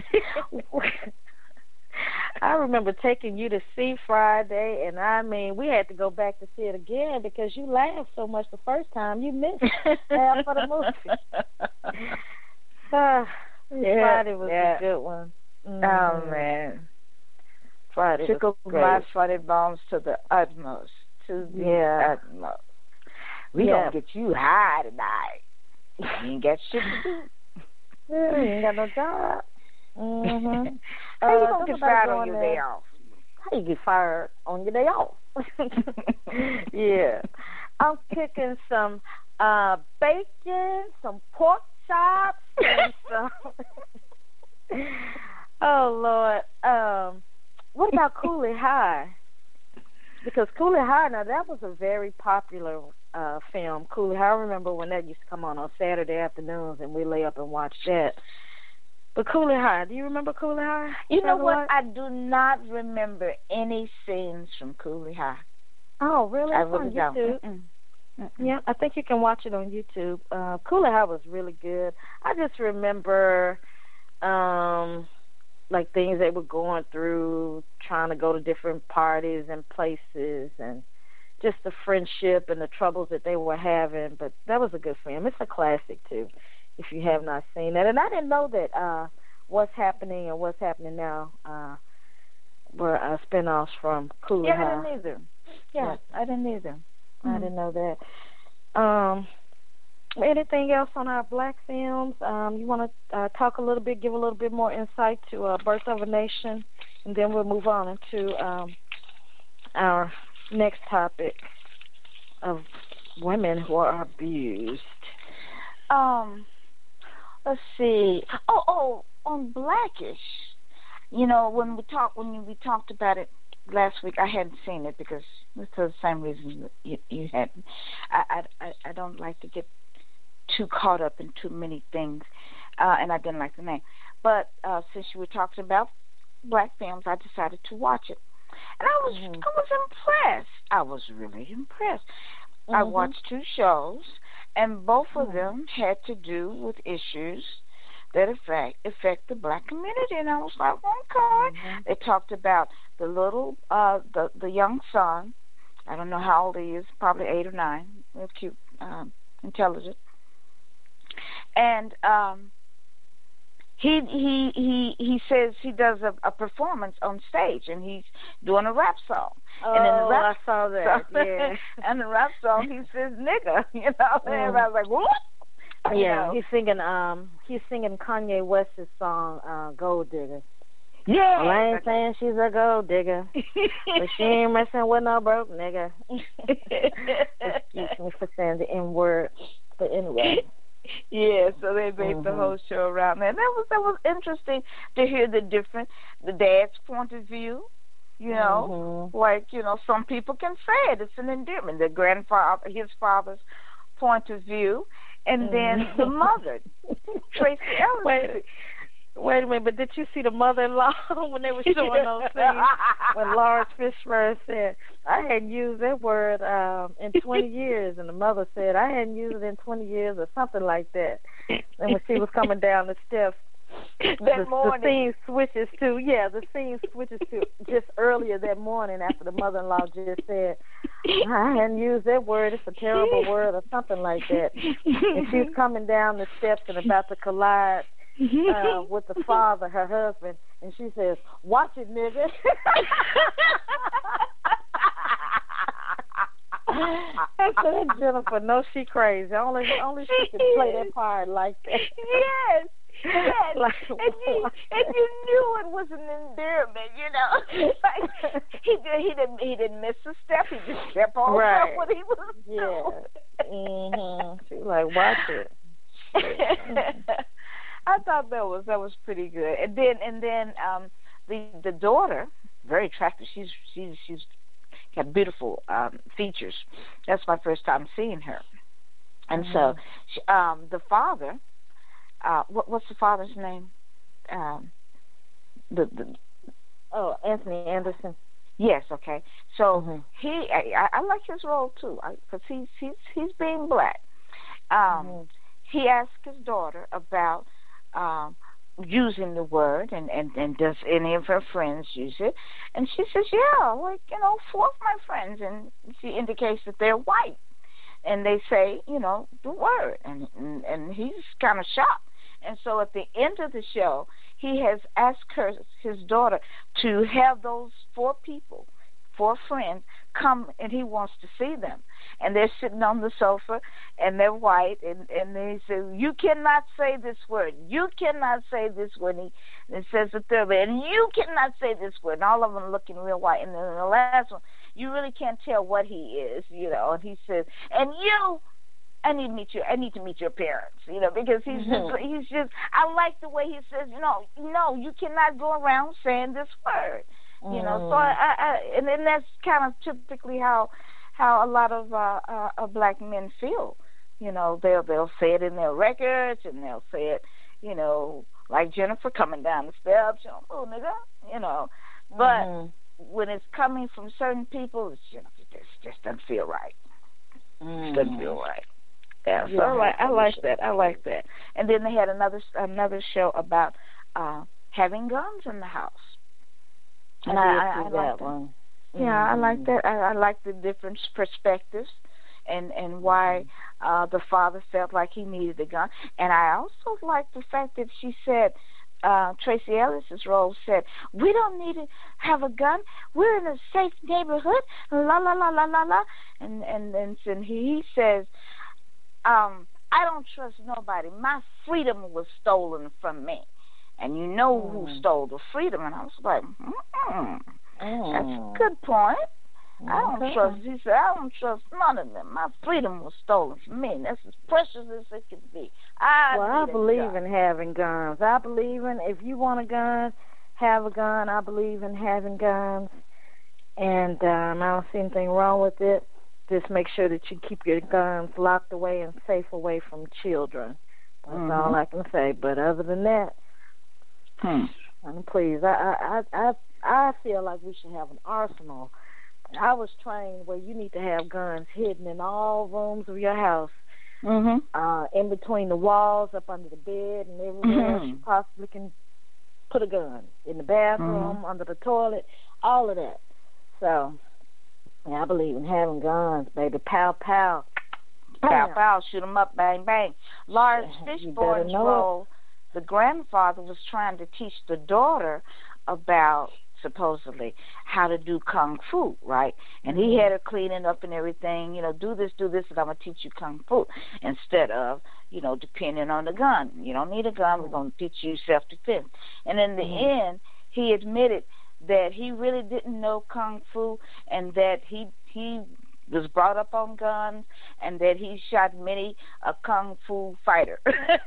I remember taking you to see Friday, and I mean, we had to go back to see it again because you laughed so much the first time you missed half of the movie. uh, yeah, Friday was yeah. a good one. Mm-hmm. Oh man, Friday tickled was great. my funny bones to the utmost, to the Yeah. utmost. We Yeah. gonna get you high tonight. You ain't got shit to do. Yeah, you ain't got no job. Mm-hmm. How you Uh, gonna get somebody fired on going your there. day off? How you get fired on your day off? Yeah. I'm cooking some uh, bacon, some pork chops, and some... Oh, Lord. Um, what about Cooley High? Because Cooley High, now that was a very popular uh, film. Cooley High, I remember when that used to come on on Saturday afternoons, and we lay up and watch that. But Cooley High, do you remember Cooley High? You know what? Light? I do not remember any scenes from Cooley High. Oh, really? I It's really on don't. YouTube. Mm-mm. Mm-mm. Yeah, I think you can watch it on YouTube. Uh, Cooley High was really good. I just remember, um, like things they were going through, trying to go to different parties and places, and just the friendship and the troubles that they were having. But that was a good film. It's a classic too, if you have not seen that. And I didn't know that uh, What's Happening and What's Happening Now uh, were uh, spinoffs from Cooley Yeah, High. I didn't either. Yeah, Yeah. I didn't either. I Mm-hmm. didn't know that. Um, anything else on our black films? Um, you want to uh, talk a little bit, give a little bit more insight to uh, Birth of a Nation, and then we'll move on into um, our next topic of women who are abused. Um, let's see. Oh, oh, on Blackish. You know, when we talked when we talked about it last week, I hadn't seen it because for the same reason that you, you hadn't. I, I I don't like to get too caught up in too many things, uh, and I didn't like the name. But uh, since you were talking about black films, I decided to watch it, and I was Mm-hmm. I was impressed. I was really impressed. Mm-hmm. I watched two shows, and both of Mm-hmm. them had to do with issues that affect affect the black community, and I was like, okay. Mm-hmm. They talked about the little, uh, the the young son. I don't know how old he is, probably eight or nine. Real cute, um, intelligent, and um, he he he he says he does a, a performance on stage, and he's doing a rap song. Oh, and in the rap I saw that. song, Yeah. and the rap song, he says "nigga," you know. And Mm. everybody's like, "What?" You Yeah, know? he's singing. Um, he's singing Kanye West's song, uh, "Gold Digger." Yeah. Well, I ain't saying she's a gold digger, but she ain't messing with no broke nigga. Excuse me for saying the N word, but anyway. Yeah, so they made Mm-hmm. the whole show around that. That was that was interesting to hear the different, the dad's point of view. You know, Mm-hmm. like you know, some people can say it. It's an endearment. The grandfather, his father's point of view, and then Mhm. the mother, Tracy Ellis. Wait, wait a minute, but did you see the mother-in-law when they were showing those scenes? When Lawrence Fishburne said, I hadn't used that word um, in twenty years, and the mother said, I hadn't used it in twenty years, or something like that. And when she was coming down the steps, that the, morning. the scene switches to, yeah, the scene switches to just earlier that morning after the mother-in-law just said, I hadn't used that word, it's a terrible word, or something like that. And she's coming down the steps and about to collide uh, with the father, her husband, and she says, watch it, nigga. I said, Jennifer, no, she crazy. Only, only she can play that part like that. Yes. Yes. Like, and you and you knew it was an endearment, you know. Like he did he didn't he didn't miss a step, he just kept on Right. what he was Yeah. doing. Mhm. She was like, watch it. I thought that was that was pretty good. And then and then um the the daughter, very attractive. She's she's she's got beautiful um features. That's my first time seeing her. And Mhm. so she, um the father Uh, what, what's the father's name? Um, the, the Oh, Anthony Anderson. yes, okay. So Mhm. he, I, I like his role too, because he's he's he's being black. Um, Mhm. He asked his daughter about um, using the word, and, and and does any of her friends use it? And she says, yeah, like you know, four of my friends, and she indicates that they're white. And they say, you know, the word, and and, and he's kind of shocked. And so at the end of the show, he has asked her, his daughter, to have those four people, four friends, come, and he wants to see them. And they're sitting on the sofa, and they're white, and, and they say, you cannot say this word. You cannot say this word. And he and it says the third word, and you cannot say this word. And all of them looking real white. And then the last one, you really can't tell what he is, you know. And he says, and you, I need to meet you. I need to meet your parents, you know, because he's Mm-hmm. just, he's just. I like the way he says, you know, no, you cannot go around saying this word, you know. Mm. So I, I, I and then that's kind of typically how how a lot of uh, uh, uh, black men feel, you know. They'll they'll say it in their records, and they'll say it, you know, like Jennifer coming down the steps, you know, oh nigga, you know. But mm-hmm. when it's coming from certain people, it's just, it just, just doesn't feel right. Mm-hmm. It doesn't feel right. Yeah, so yeah, I like I like that. I like that. And then they had another another show about uh, having guns in the house. And I, I, I, I like that one. Yeah, mm-hmm. I like that. I, I like the different perspectives, and and why uh, the father felt like he needed a gun. And I also like the fact that she said, uh, Tracy Ellis's role said, we don't need to have a gun. We're in a safe neighborhood. La la la la la la. And and and, and he says, um, I don't trust nobody. My freedom was stolen from me. And you know mm. who stole the freedom. And I was like, mm-mm. Mm. That's a good point. Mm-hmm. I don't trust, he said, I don't trust none of them. My freedom was stolen from me. And that's as precious as it can be. I well, I believe gun. in having guns. I believe in, if you want a gun, have a gun. I believe in having guns. And um, I don't see anything wrong with it. Just make sure that you keep your guns locked away and safe away from children. That's mm-hmm. all I can say. But other than that, hmm. please, I, I, I, I feel like we should have an arsenal. I was trained where you need to have guns hidden in all rooms of your house, mm-hmm. uh, in between the walls, up under the bed, and everywhere mm-hmm. else you possibly can put a gun. In the bathroom, mm-hmm. under the toilet, all of that. So, yeah, I believe in having guns, baby. Pow, pow. Pow, pow, shoot 'em up, bang, bang. Lawrence Fishburne's role, the grandfather was trying to teach the daughter about, supposedly, how to do kung fu, right? And he had her cleaning up and everything, you know, do this, do this, and I'm going to teach you kung fu, instead of, you know, depending on the gun. You don't need a gun, we're going to teach you self-defense. And in the mm-hmm. end, he admitted that he really didn't know kung fu, and that he he was brought up on guns, and that he shot many a kung fu fighter.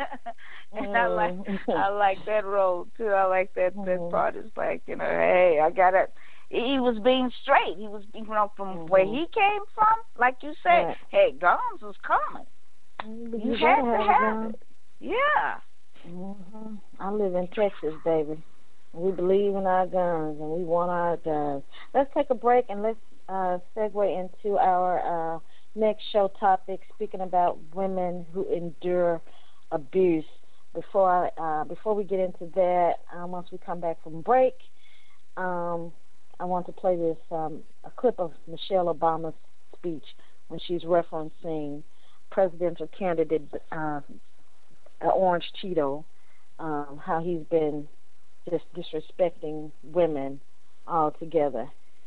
And mm. I like I like that role too. I like that mm. that part. Is like, you know, hey, I got it. He was being straight. He was, you know, from mm-hmm. where he came from. Like you said, right. hey, guns was coming. Mm, you, you had to have, have it. Yeah. Mm-hmm. I live in Texas, baby. We believe in our guns, and we want our guns. Let's take a break, and let's uh, segue into our uh, next show topic, speaking about women who endure abuse. Before I, uh, before we get into that, uh, once we come back from break, um, I want to play this um, a clip of Michelle Obama's speech when she's referencing presidential candidate uh, Orange Cheeto, um, how he's been just disrespecting women altogether.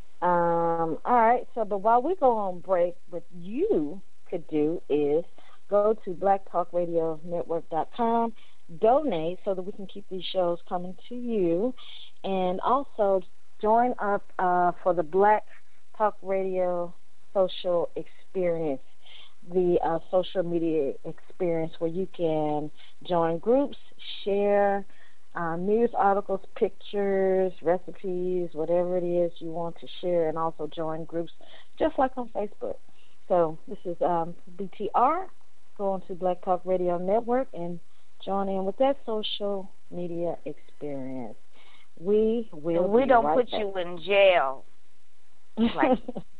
Um, all right, so but while we go on break, what you could do is go to black talk radio network dot com, donate so that we can keep these shows coming to you, and also join up uh, for the Black Talk Radio social experience, the uh, social media experience where you can join groups, share Uh, news articles, pictures, recipes, whatever it is you want to share, and also join groups just like on Facebook. So this is um, B T R. Go on to Black Talk Radio Network and join in with that social media experience. We will. We be don't right put back. you in jail. Like,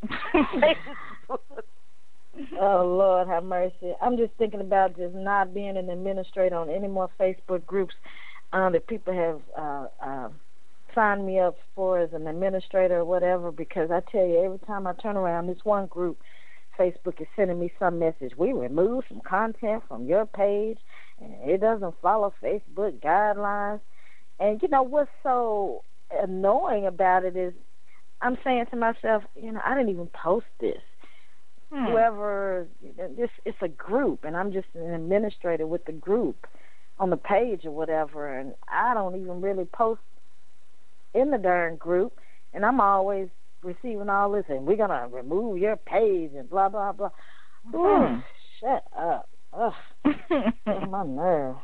oh, Lord have mercy. I'm just thinking about just not being an administrator on any more Facebook groups Uh, that people have uh, uh, signed me up for as an administrator or whatever, because I tell you, every time I turn around, this one group, Facebook is sending me some message. We removed some content from your page, and it doesn't follow Facebook guidelines. And, you know, what's so annoying about it is I'm saying to myself, you know, I didn't even post this. Hmm. Whoever, this, it's a group, and I'm just an administrator with the group on the page or whatever, and I don't even really post in the darn group, and I'm always receiving all this, and we're going to remove your page and blah, blah, blah. Ooh, shut up. Ugh. Get my nerve.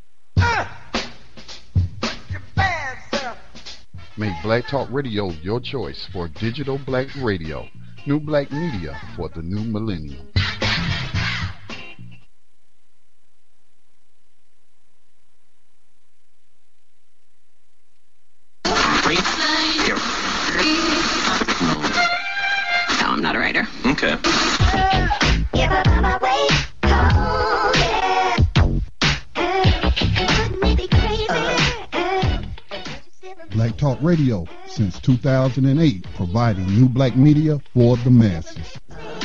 Make Black Talk Radio your choice for digital black radio. New black media for the new millennium. Talk Radio since two thousand eight, providing new black media for the masses.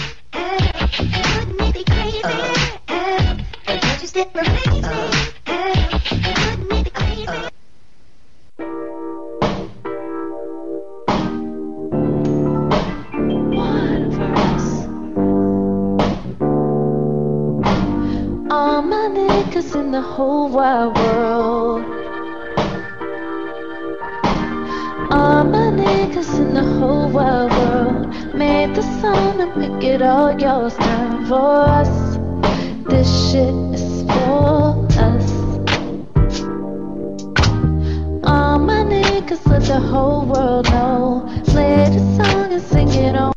All my niggas in the whole wide world. All my niggas in the whole wide world made the song and make it all yours. Time for us. This shit is for us. All my niggas let the whole world know. Play the song and sing it on.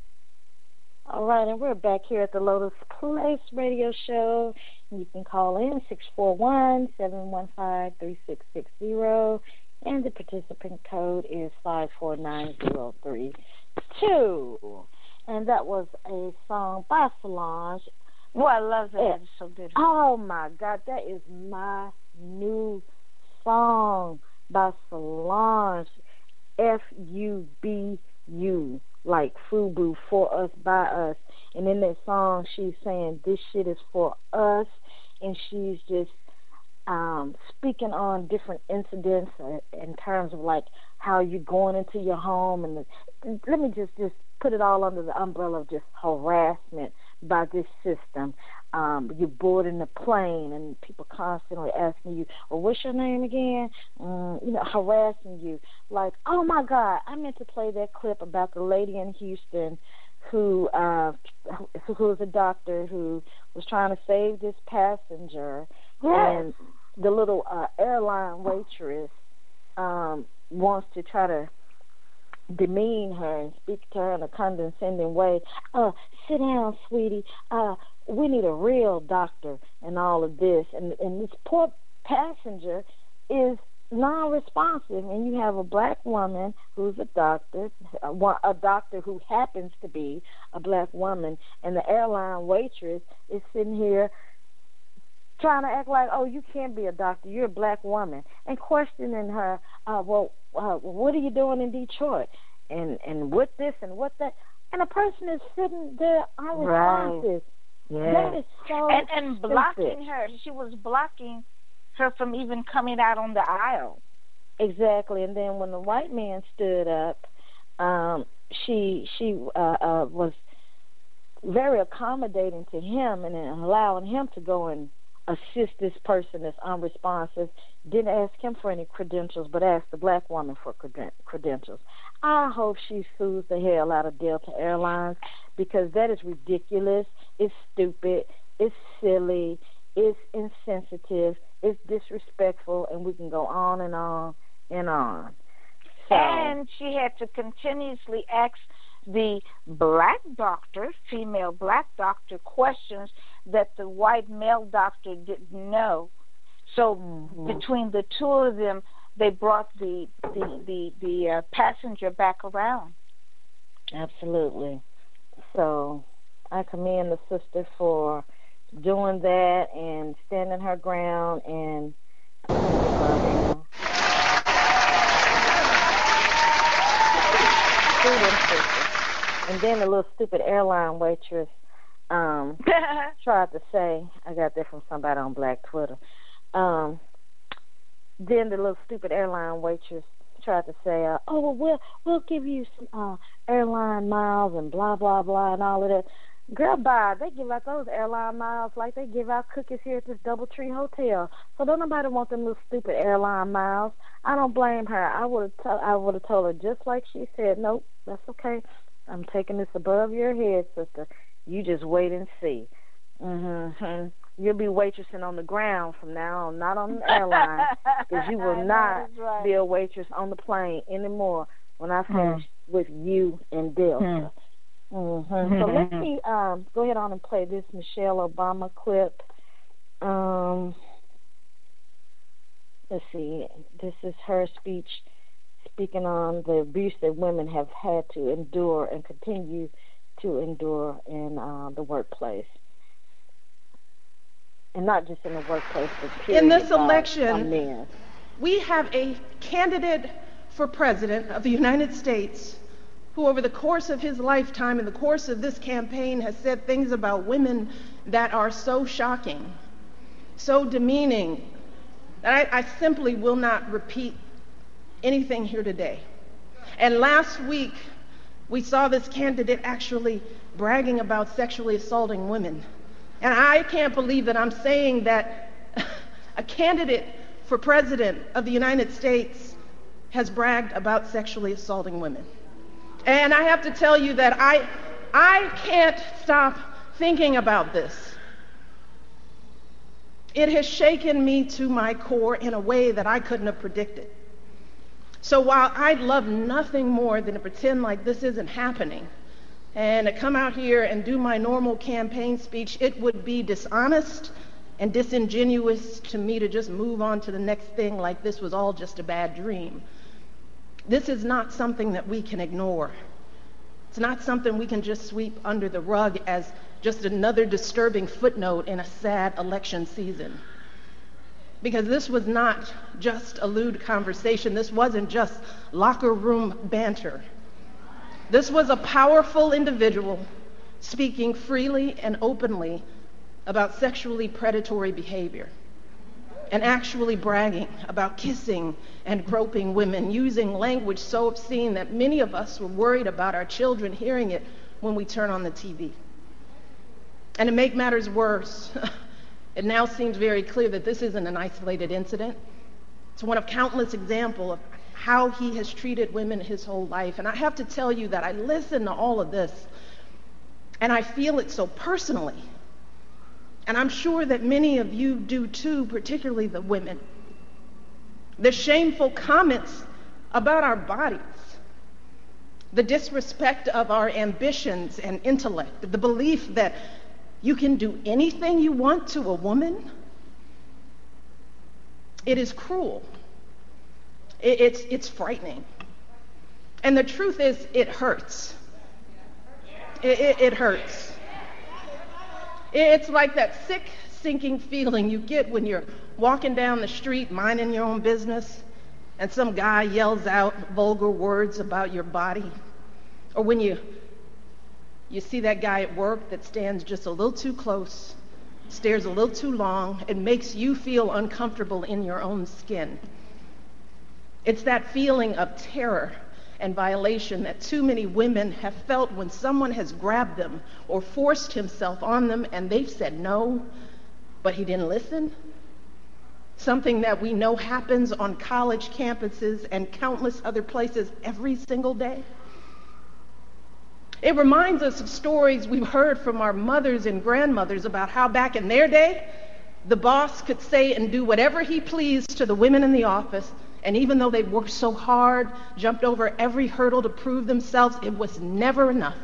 All right, and we're back here at the Lotus Place Radio Show. You can call in six four one, seven one five, three six six zero, and the participant code is five four nine zero three two. And that was a song by Solange. Well, I love that. It's so good. Oh, my God, that is my new song by Solange. F U B U. Like FUBU, for us, by us. And in that song, she's saying this shit is for us, and she's just um, speaking on different incidents uh, in terms of like how you're going into your home, and the, let me just just put it all under the umbrella of just harassment by this system. Um, you're boarding the plane, and people constantly asking you, well, what's your name again? Um, you know, harassing you. Like, oh, my God, I meant to play that clip about the lady in Houston who, uh, who was a doctor who was trying to save this passenger. Yes. And the little uh, airline waitress um, wants to try to demean her and speak to her in a condescending way. Uh, sit down, sweetie. Uh, we need a real doctor and all of this. And, and this poor passenger is non-responsive. And you have a black woman who's a doctor, a, a doctor who happens to be a black woman, and the airline waitress is sitting here trying to act like, oh, you can't be a doctor, you're a black woman, and questioning her, uh, well, uh, what are you doing in Detroit? And and what this and what that? And a person is sitting there unresponsive. Right. Yes. That is so and and stupid. blocking her. She was blocking her from even coming out on the aisle. Exactly. And then when the white man stood up, um, she she uh, uh, was very accommodating to him and allowing him to go and assist this person that's unresponsive. Didn't ask him for any credentials, but asked the black woman for creden- credentials. I hope she sues the hell out of Delta Airlines, because that is ridiculous. It's stupid. It's silly. It's insensitive. It's disrespectful, and we can go on and on and on. So, and she had to continuously ask the black doctor, female black doctor, questions that the white male doctor didn't know. So mm-hmm. between the two of them, they brought the the the, the uh, passenger back around. Absolutely. So I commend the sister for doing that and standing her ground, and and then the little stupid airline waitress um, tried to say, I got that from somebody on Black Twitter. Um, then the little stupid airline waitress tried to say, uh, oh, well, we'll we'll give you some uh, airline miles and blah, blah, blah, and all of that. Girl, bye. They give out those airline miles like they give out cookies here at this DoubleTree Hotel. So don't nobody want them little stupid airline miles. I don't blame her. I would have to- I would have told her just like she said, nope, that's okay. I'm taking this above your head, sister. You just wait and see. Mm-hmm. You'll be waitressing on the ground from now on, not on the airline, because you will not right. be a waitress on the plane anymore when I finish hmm. with you and Delta. Hmm. Mm-hmm. So let me um, go ahead on and play this Michelle Obama clip. Um, let's see. This is her speech speaking on the abuse that women have had to endure and continue to endure in uh, the workplace. And not just in the workplace, but period. In this by, election, by men. We have a candidate for President of the United States, who over the course of his lifetime, in the course of this campaign, has said things about women that are so shocking, so demeaning, that I, I simply will not repeat anything here today. And last week, we saw this candidate actually bragging about sexually assaulting women. And I can't believe that I'm saying that a candidate for President of the United States has bragged about sexually assaulting women. And I have to tell you that I, I can't stop thinking about this. It has shaken me to my core in a way that I couldn't have predicted. So while I'd love nothing more than to pretend like this isn't happening and to come out here and do my normal campaign speech, it would be dishonest and disingenuous to me to just move on to the next thing like this was all just a bad dream. This is not something that we can ignore. It's not something we can just sweep under the rug as just another disturbing footnote in a sad election season. Because this was not just a lewd conversation. This wasn't just locker room banter. This was a powerful individual speaking freely and openly about sexually predatory behavior and actually bragging about kissing and groping women, using language so obscene that many of us were worried about our children hearing it when we turn on the T V. And to make matters worse, it now seems very clear that this isn't an isolated incident. It's one of countless examples of how he has treated women his whole life. And I have to tell you that I listen to all of this, and I feel it so personally. And I'm sure that many of you do too, particularly the women. The shameful comments about our bodies, the disrespect of our ambitions and intellect, the belief that you can do anything you want to a woman. It is cruel. It, it's, it's frightening. And the truth is, it hurts. It, it, it hurts. It's like that sick, sinking feeling you get when you're walking down the street minding your own business and some guy yells out vulgar words about your body. Or when you You see that guy at work that stands just a little too close, stares a little too long, and makes you feel uncomfortable in your own skin. It's that feeling of terror and violation that too many women have felt when someone has grabbed them or forced himself on them and they've said no, but he didn't listen. Something that we know happens on college campuses and countless other places every single day. It reminds us of stories we've heard from our mothers and grandmothers about how back in their day, the boss could say and do whatever he pleased to the women in the office, and even though they worked so hard, jumped over every hurdle to prove themselves, it was never enough.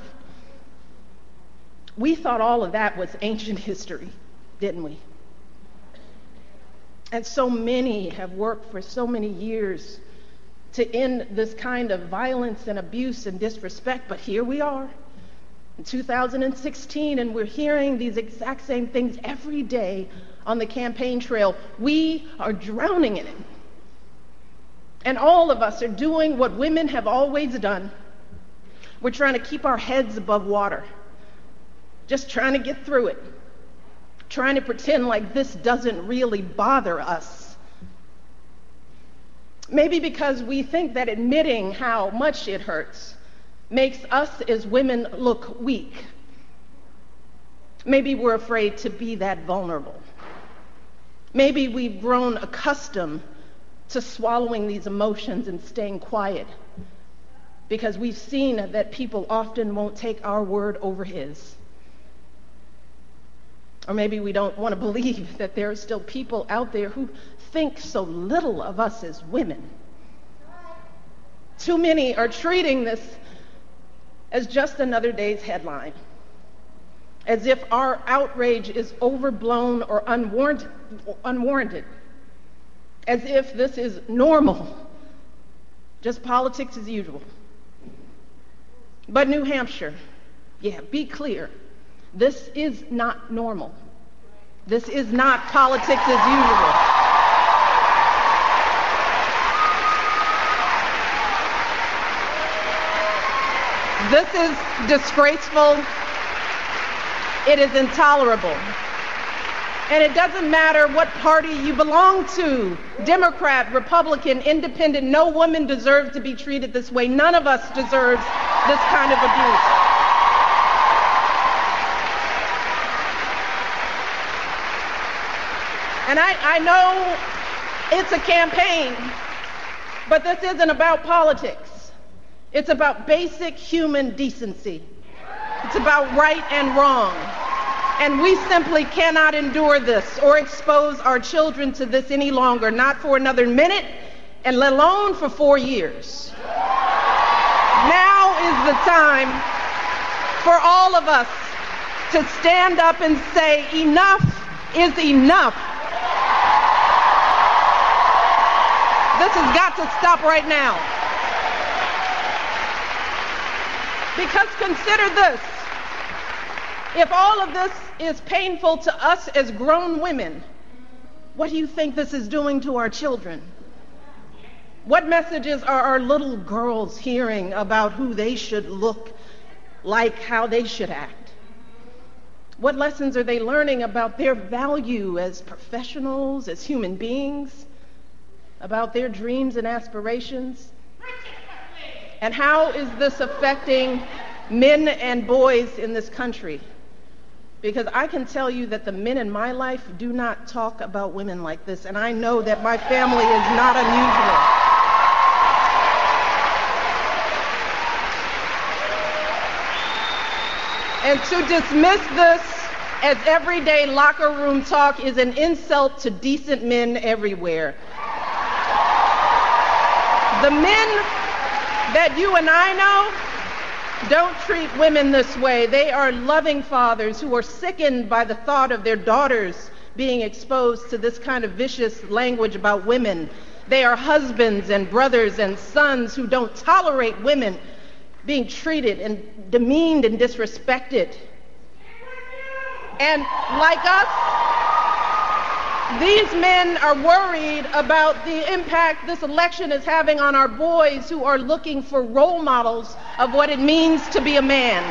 We thought all of that was ancient history, didn't we? And so many have worked for so many years to end this kind of violence and abuse and disrespect, but here we are in two thousand sixteen, and we're hearing these exact same things every day on the campaign trail. We are drowning in it. And all of us are doing what women have always done. We're trying to keep our heads above water, just trying to get through it, trying to pretend like this doesn't really bother us. Maybe because we think that admitting how much it hurts makes us as women look weak. Maybe we're afraid to be that vulnerable. Maybe we've grown accustomed to swallowing these emotions and staying quiet because we've seen that people often won't take our word over his. Or maybe we don't want to believe that there are still people out there who think so little of us as women. Too many are treating this as just another day's headline, as if our outrage is overblown or unwarranted, unwarranted, as if this is normal, just politics as usual. But New Hampshire, yeah, be clear, this is not normal. This is not politics as usual. This is disgraceful. It is intolerable. And it doesn't matter what party you belong to, Democrat, Republican, Independent, no woman deserves to be treated this way. None of us deserves this kind of abuse. And I, I know it's a campaign, but this isn't about politics. It's about basic human decency. It's about right and wrong. And we simply cannot endure this or expose our children to this any longer, not for another minute, and let alone for four years. Now is the time for all of us to stand up and say, enough is enough. This has got to stop right now. Because consider this. If all of this is painful to us as grown women, what do you think this is doing to our children? What messages are our little girls hearing about who they should look like, how they should act? What lessons are they learning about their value as professionals, as human beings, about their dreams and aspirations? And how is this affecting men and boys in this country? Because I can tell you that the men in my life do not talk about women like this, and I know that my family is not unusual. And to dismiss this as everyday locker room talk is an insult to decent men everywhere. The men that you and I know don't treat women this way. They are loving fathers who are sickened by the thought of their daughters being exposed to this kind of vicious language about women. They are husbands and brothers and sons who don't tolerate women being treated and demeaned and disrespected. And like us, these men are worried about the impact this election is having on our boys who are looking for role models of what it means to be a man.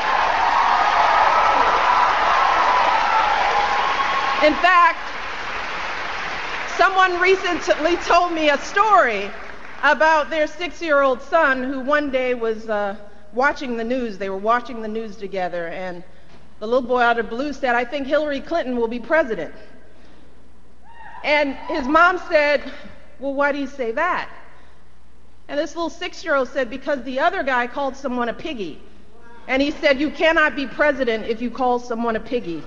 In fact, someone recently told me a story about their six-year-old son who one day was uh, watching the news. They were watching the news together, and the little boy out of the blue said, "I think Hillary Clinton will be president." And his mom said, "Well, why do you say that?" And this little six-year-old said, "Because the other guy called someone a piggy." And he said, "You cannot be president if you call someone a piggy."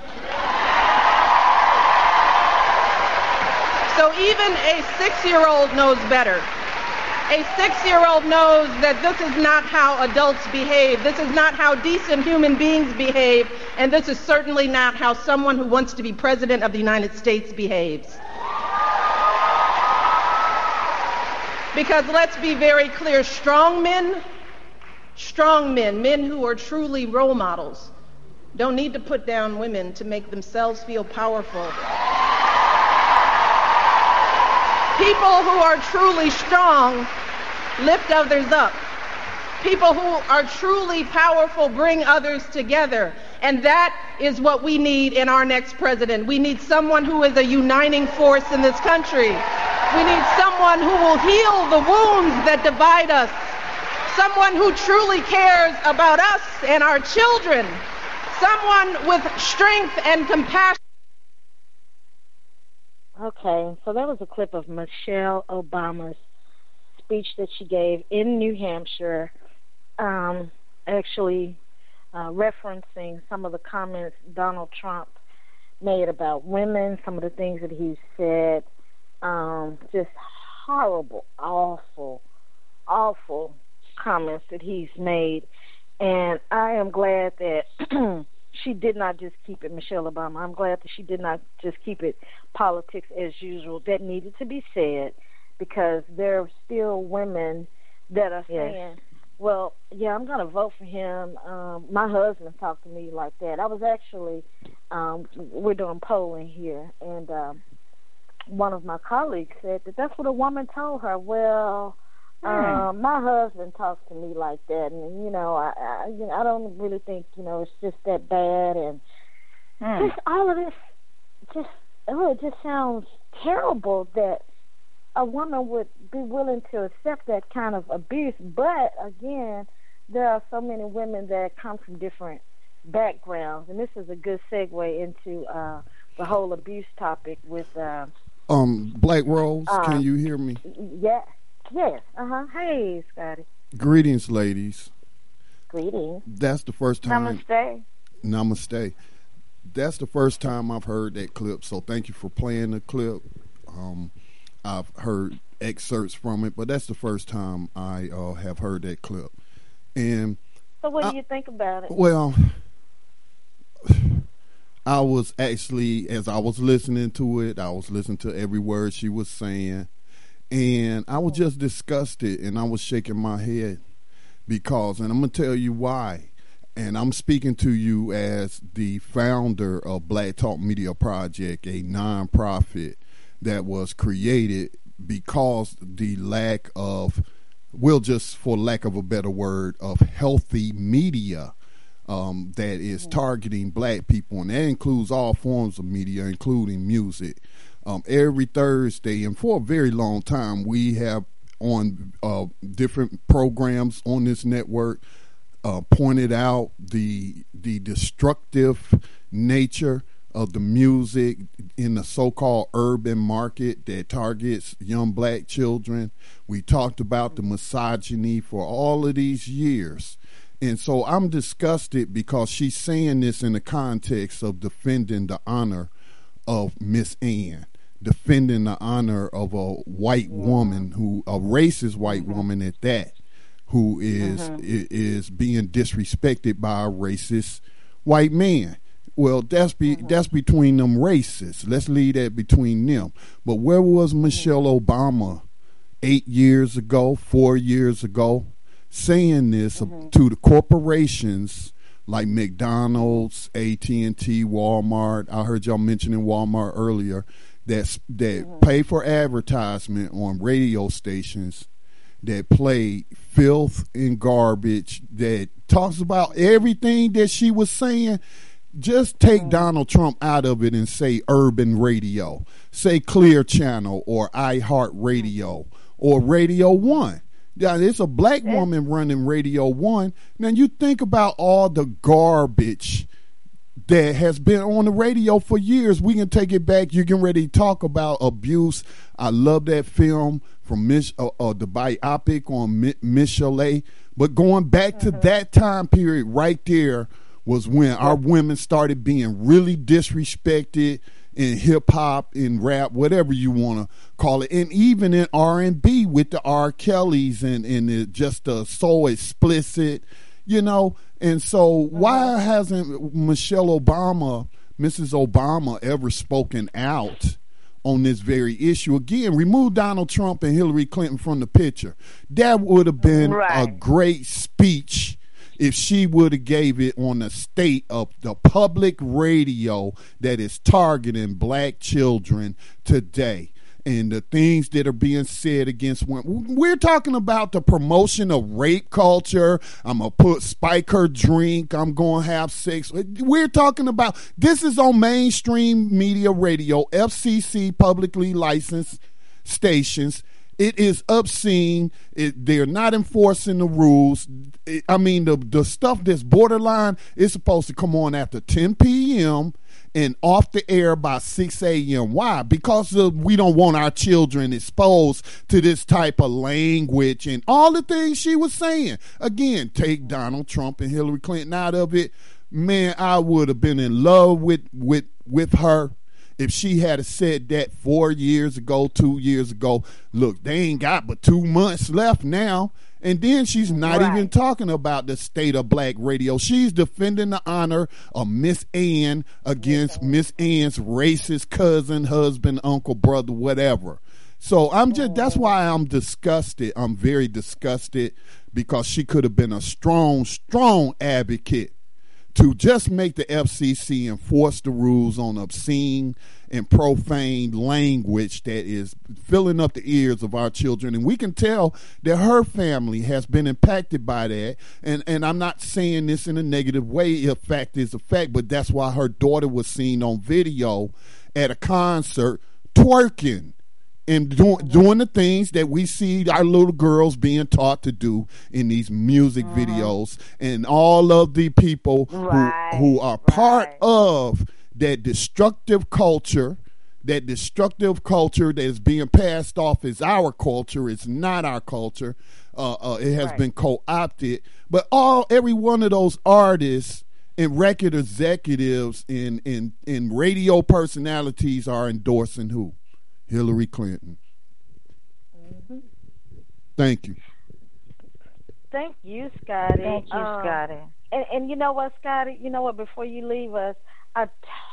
So even a six-year-old knows better. A six-year-old knows that this is not how adults behave. This is not how decent human beings behave. And this is certainly not how someone who wants to be president of the United States behaves. Because let's be very clear, strong men, strong men, men who are truly role models, don't need to put down women to make themselves feel powerful. People who are truly strong lift others up. People who are truly powerful bring others together. And that is what we need in our next president. We need someone who is a uniting force in this country. We need someone who will heal the wounds that divide us. Someone who truly cares about us and our children. Someone with strength and compassion. Okay, so that was a clip of Michelle Obama's speech that she gave in New Hampshire, um, actually uh, referencing some of the comments Donald Trump made about women, some of the things that he said, um, just horrible, awful, awful comments that he's made. And I am glad that she did not just keep it Michelle Obama. I'm glad that she did not just keep it politics as usual. That needed to be said, because there are still women that are saying, yes, well, yeah, I'm going to vote for him. Um, my husband talked to me like that. I was actually, um, we're doing polling here, and um, one of my colleagues said that that's what a woman told her. Well, Um, my husband talks to me like that, and you know, I, I, you know, I don't really think, you know, it's just that bad, and mm. just all of this, just oh, it just sounds terrible that a woman would be willing to accept that kind of abuse. But again, there are so many women that come from different backgrounds, and this is a good segue into uh, the whole abuse topic with uh, um Black Rose. Uh, can you hear me? Yeah. Yes. Uh-huh. Hey, Scotty. Greetings, ladies. Greetings. That's the first time. Namaste. Namaste. That's the first time I've heard that clip, so thank you for playing the clip. Um, I've heard excerpts from it, but that's the first time I uh, have heard that clip. And so what I, do you think about it? Well, I was actually, as I was listening to it, I was listening to every word she was saying. And I was just disgusted, and I was shaking my head because, and I'm going to tell you why. And I'm speaking to you as the founder of Black Talk Media Project, a nonprofit that was created because the lack of, well, just for lack of a better word, of healthy media um, that is targeting black people. And that includes all forms of media, including music. Um, every Thursday, and for a very long time, we have on uh, different programs on this network uh, pointed out the the destructive nature of the music in the so-called urban market that targets young black children. We talked about the misogyny for all of these years. And so I'm disgusted because she's saying this in the context of defending the honor of Miss Ann. Defending the honor of a white woman, who a racist white mm-hmm. woman at that, who is mm-hmm. is being disrespected by a racist white man. Well, that's be mm-hmm. that's between them racists. Let's leave that between them. But where was Michelle Obama eight years ago, four years ago, saying this mm-hmm. to the corporations like McDonald's, A T and T, Walmart? I heard y'all mentioning Walmart earlier. That that mm-hmm. pay for advertisement on radio stations that play filth and garbage, that talks about everything that she was saying. Just take mm-hmm. Donald Trump out of it and say urban radio, say Clear Channel or iHeart Radio or Radio One. Yeah, it's a black woman running Radio One. Now you think about all the garbage that has been on the radio for years. We can take it back. You're getting ready to talk about abuse. I love that film from Miss, uh, uh, the biopic on Miss Chalet. But going back mm-hmm. to that time period right there was when our women started being really disrespected in hip-hop, in rap, whatever you want to call it, and even in R and B with the R. Kellys and, and the, just uh, so explicit, you know. And so why hasn't Michelle Obama, Missus Obama, ever spoken out on this very issue? Again, remove Donald Trump and Hillary Clinton from the picture. That would have been right. a great speech if she would have gave it on the state of the public radio that is targeting black children today. And the things that are being said against women. We're talking about the promotion of rape culture. I'm going to put spike her drink. I'm going to have sex. We're talking about, this is on mainstream media radio, F C C publicly licensed stations. It is obscene. It, they're not enforcing the rules. It, I mean, the, the stuff that's borderline is supposed to come on after ten p.m., and off the air by six a.m. Why? Because of, we don't want our children exposed to this type of language and all the things she was saying. Again, take Donald Trump and Hillary Clinton out of it. Man, I would have been in love with, with, with her if she had said that four years ago, two years ago. Look, they ain't got but two months left now. And then she's not right. even talking about the state of black radio. She's defending the honor of Miss Ann against okay. Miss Ann's racist cousin, husband, uncle, brother, whatever. So I'm just, that's why I'm disgusted. I'm very disgusted because she could have been a strong, strong advocate to just make the F C C enforce the rules on obscene and profane language that is filling up the ears of our children. And we can tell that her family has been impacted by that. And, and I'm not saying this in a negative way. A fact is a fact, but that's why her daughter was seen on video at a concert twerking and doing, doing the things that we see our little girls being taught to do in these music mm-hmm. videos, and all of the people right. who, who are part right. of that destructive culture, that destructive culture that is being passed off as our culture. It's not our culture. Uh, uh, it has right. been co-opted. But all every one of those artists and record executives and, and, and radio personalities are endorsing who? Hillary Clinton. Mm-hmm. Thank you. Thank you, Scotty. Thank you, um, Scotty. And, and you know what, Scotty? You know what? Before you leave us, I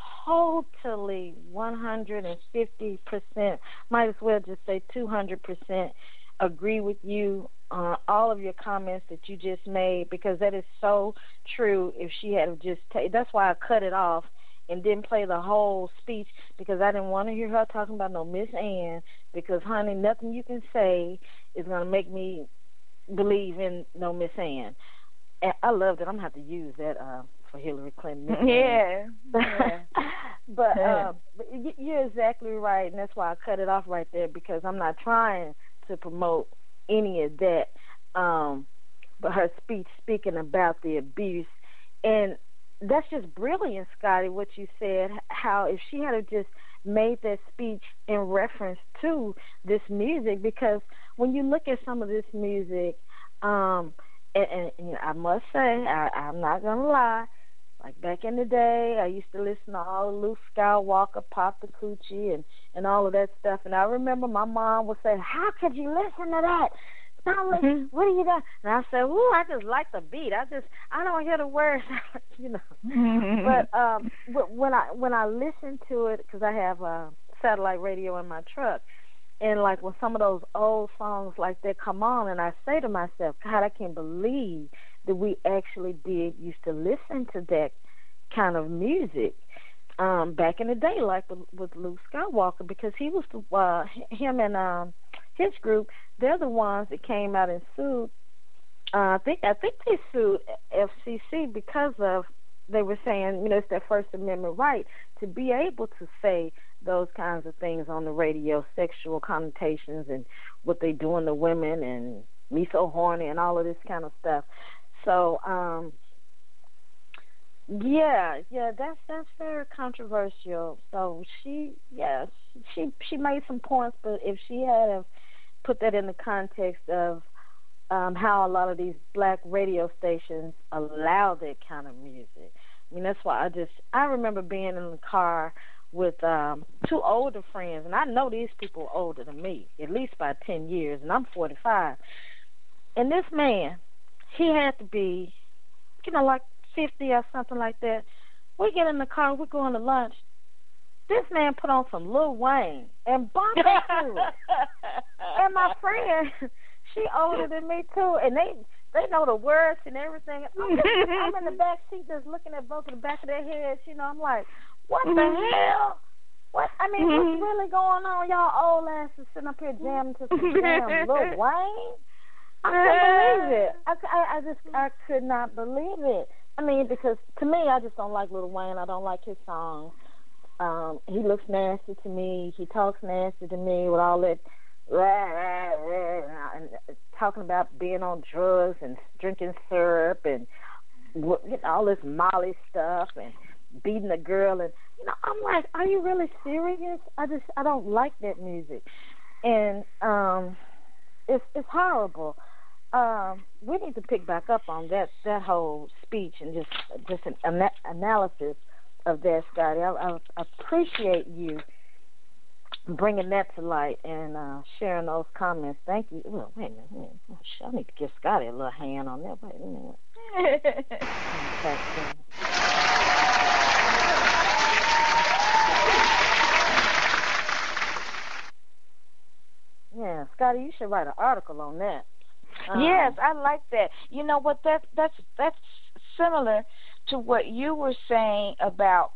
totally one hundred fifty percent, might as well just say two hundred percent agree with you on all of your comments that you just made, because that is so true. If she had just ta- that's why I cut it off and didn't play the whole speech, because I didn't want to hear her talking about no Miss Ann, because, honey, nothing you can say is going to make me believe in no Miss Ann. And I loved it. I'm going to have to use that uh, for Hillary Clinton. Yeah. yeah. but uh, but you're exactly right, and that's why I cut it off right there, because I'm not trying to promote any of that. Um, but her speech speaking about the abuse, and that's just brilliant, Scotty, what you said, how if she had just made that speech in reference to this music, because when you look at some of this music, um, and, and, and I must say, I, I'm not going to lie, like back in the day, I used to listen to all Luke Skywalker, Pop the Coochie, and, and all of that stuff, and I remember my mom would say, how could you listen to that? Mm-hmm. What are you doing? And I said, "Ooh, I just like the beat. I just, I don't hear the words, you know." Mm-hmm. But um, when I when I listen to it, because I have a satellite radio in my truck, and like when some of those old songs like that come on, and I say to myself, "God, I can't believe that we actually did used to listen to that kind of music um, back in the day, like with, with Luke Skywalker, because he was the uh, him and um, his group." They're the ones that came out and sued. Uh, I think I think they sued F C C because of, they were saying, you know, it's their First Amendment right to be able to say those kinds of things on the radio, sexual connotations and what they doing to women and me so horny and all of this kind of stuff. So, um, yeah, yeah, that's that's very controversial. So she, yeah, she she made some points, but if she had a put that in the context of um, how a lot of these black radio stations allow that kind of music. I mean, that's why I just, I remember being in the car with um, two older friends, and I know these people are older than me, at least by ten years, and I'm forty-five. And this man, he had to be, you know, like fifty or something like that. We get in the car, we're going to lunch. This man put on some Lil Wayne and bumped it through. And my friend, she older than me too, and they they know the words and everything. I'm, just, I'm in the back seat just looking at both of the back of their heads. You know, I'm like, what the hell? What? I mean, what's really going on? Y'all old asses sitting up here jamming to some damn Lil Wayne? I couldn't believe it. I, I, I just I could not believe it. I mean, because to me, I just don't like Lil Wayne. I don't like his songs. Um, he looks nasty to me. He talks nasty to me with all that rah, rah, rah, and talking about being on drugs and drinking syrup and you know, all this Molly stuff and beating a girl. And you know, I'm like, are you really serious? I just I don't like that music, and um, it's it's horrible. Um, we need to pick back up on that that whole speech and just just an ana- analysis of that, Scotty. I, I appreciate you bringing that to light and uh, sharing those comments. Thank you. Well, wait a minute. Wait a minute. I need to give Scotty a little hand on that. Wait a minute. Yeah, Scotty, you should write an article on that. Um, yes, I like that. You know what? That that's that's similar to what you were saying about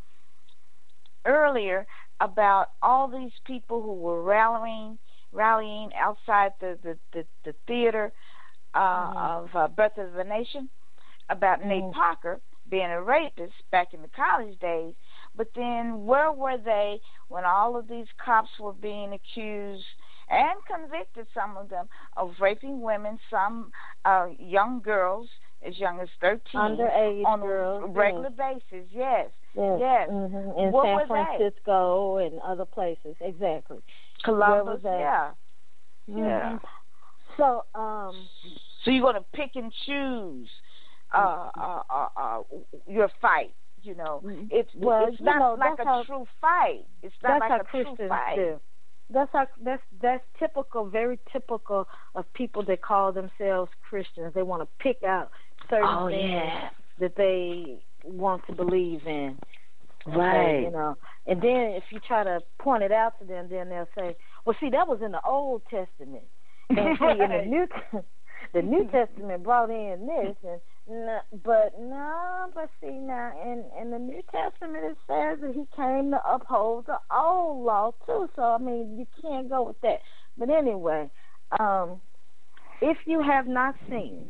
earlier about all these people who were rallying rallying outside the the, the, the theater uh, mm-hmm. of uh, Birth of a Nation about mm-hmm. Nate Parker being a rapist back in the college days. But then where were they when all of these cops were being accused and convicted, some of them, of raping women, some uh, young girls as young as thirteen, underage on girls, a regular yes. basis, yes. Yes, yes. Mm-hmm. In what San Francisco they? and other places, exactly. Columbus, yeah. Mm-hmm. Yeah. So, um... So you're going to pick and choose uh, uh, uh, uh, your fight. You know, it's well, it's not know, like a how, true fight. It's not like a Christians true fight. Do. That's how that's that's typical, very typical of people that call themselves Christians. They want to pick out certain oh, things yeah. that they want to believe in. Right. Okay, you know, and then if you try to point it out to them, then they'll say, "Well, see, that was in the Old Testament, and see, in the New the New Testament brought in this and." No, but no, but see now in, in the New Testament it says that he came to uphold the old law too. So I mean you can't go with that. But anyway, um, if you have not seen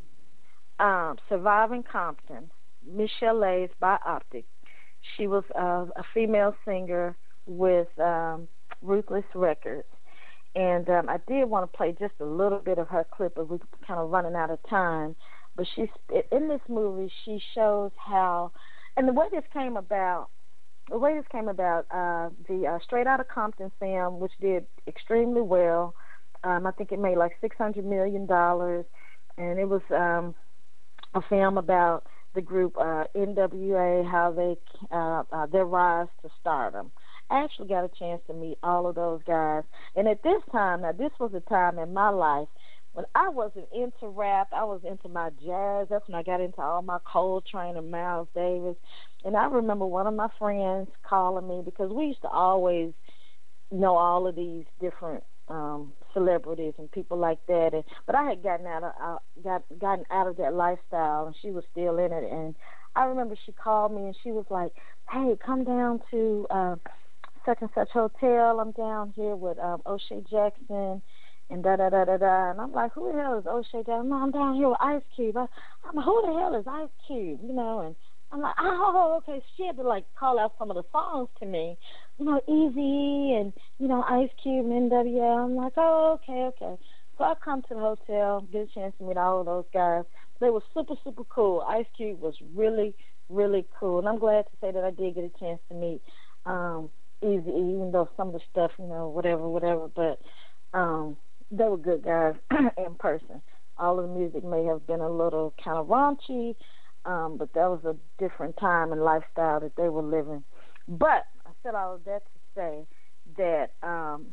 um, Surviving Compton, Michelle Lay's biopic, she was uh, a female singer with um, Ruthless Records. And um, I did want to play just a little bit of her clip, but we're kind of running out of time. But she's in this movie. She shows how, and the way this came about, the way this came about, uh, the uh, Straight Outta Compton film, which did extremely well. Um, I think it made like six hundred million dollars, and it was um, a film about the group uh, N W A, how they uh, uh, their rise to stardom. I actually got a chance to meet all of those guys, and at this time, now this was a time in my life when I wasn't into rap. I was into my jazz. That's when I got into all my Coltrane and Miles Davis. And I remember one of my friends calling me because we used to always know all of these different um, celebrities and people like that. And but I had gotten out of uh, got gotten out of that lifestyle, and she was still in it. And I remember she called me and she was like, "Hey, come down to uh, such and such hotel. I'm down here with um, O'Shea Jackson." And da da da da da, and I'm like, who the hell is O'Shea Jackson? No, I'm down here with Ice Cube. I, I'm like, who the hell is Ice Cube? You know, and I'm like, oh, okay. She had to like call out some of the songs to me, you know, Easy and you know Ice Cube and N W A. I'm like, oh, okay, okay. So I come to the hotel, get a chance to meet all of those guys. They were super, super cool. Ice Cube was really, really cool, and I'm glad to say that I did get a chance to meet um, Easy, even though some of the stuff, you know, whatever, whatever, but. Um, They were good guys in person. All of the music may have been a little kind of raunchy, um, but that was a different time and lifestyle that they were living. But I said all of that to say that um,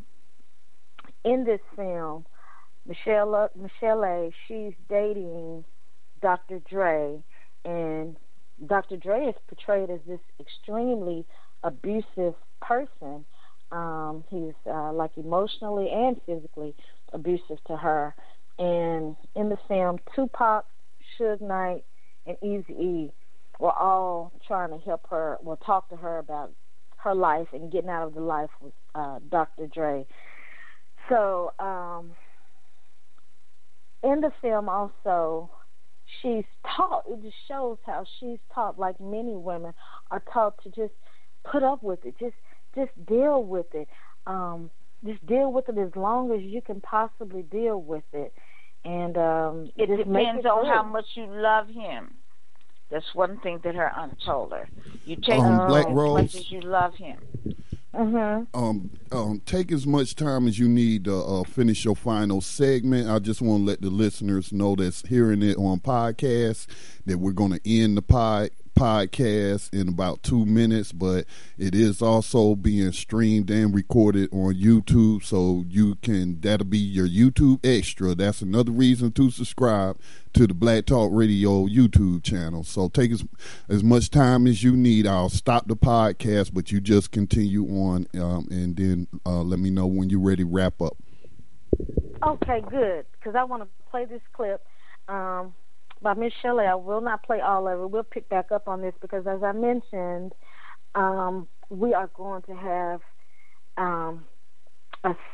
in this film, Michelle Michelle A, she's dating Doctor Dre, and Doctor Dre is portrayed as this extremely abusive person. Um, he's uh, like emotionally and physically abusive to her. And in the film, Tupac, Suge Knight, and Eazy-E were all trying to help her, well, talk to her about her life and getting out of the life with uh, Doctor Dre. So um, in the film also, she's taught, it just shows how she's taught, like many women are taught, to just put up with it, just just deal with it. Um, just deal with it as long as you can possibly deal with it. And um, it just depends it on good. how much you love him. That's one thing that her aunt told her. You take Um, him Black as Rose. much as you love him. Mm-hmm. Um, um, take as much time as you need to uh, finish your final segment. I just want to let the listeners know that's hearing it on podcast that we're going to end the pod podcast in about two minutes, but it is also being streamed and recorded on YouTube, so you can, that'll be your YouTube extra. That's another reason to subscribe to the Black Talk Radio YouTube channel. So take as, as much time as you need. I'll stop the podcast, but you just continue on, um, and then uh, let me know when you're ready to wrap up. Okay, good, because I want to play this clip. Um, by Miss Shelley. I will not play all of it. We'll pick back up on this because, as I mentioned, um, we are going to have um, a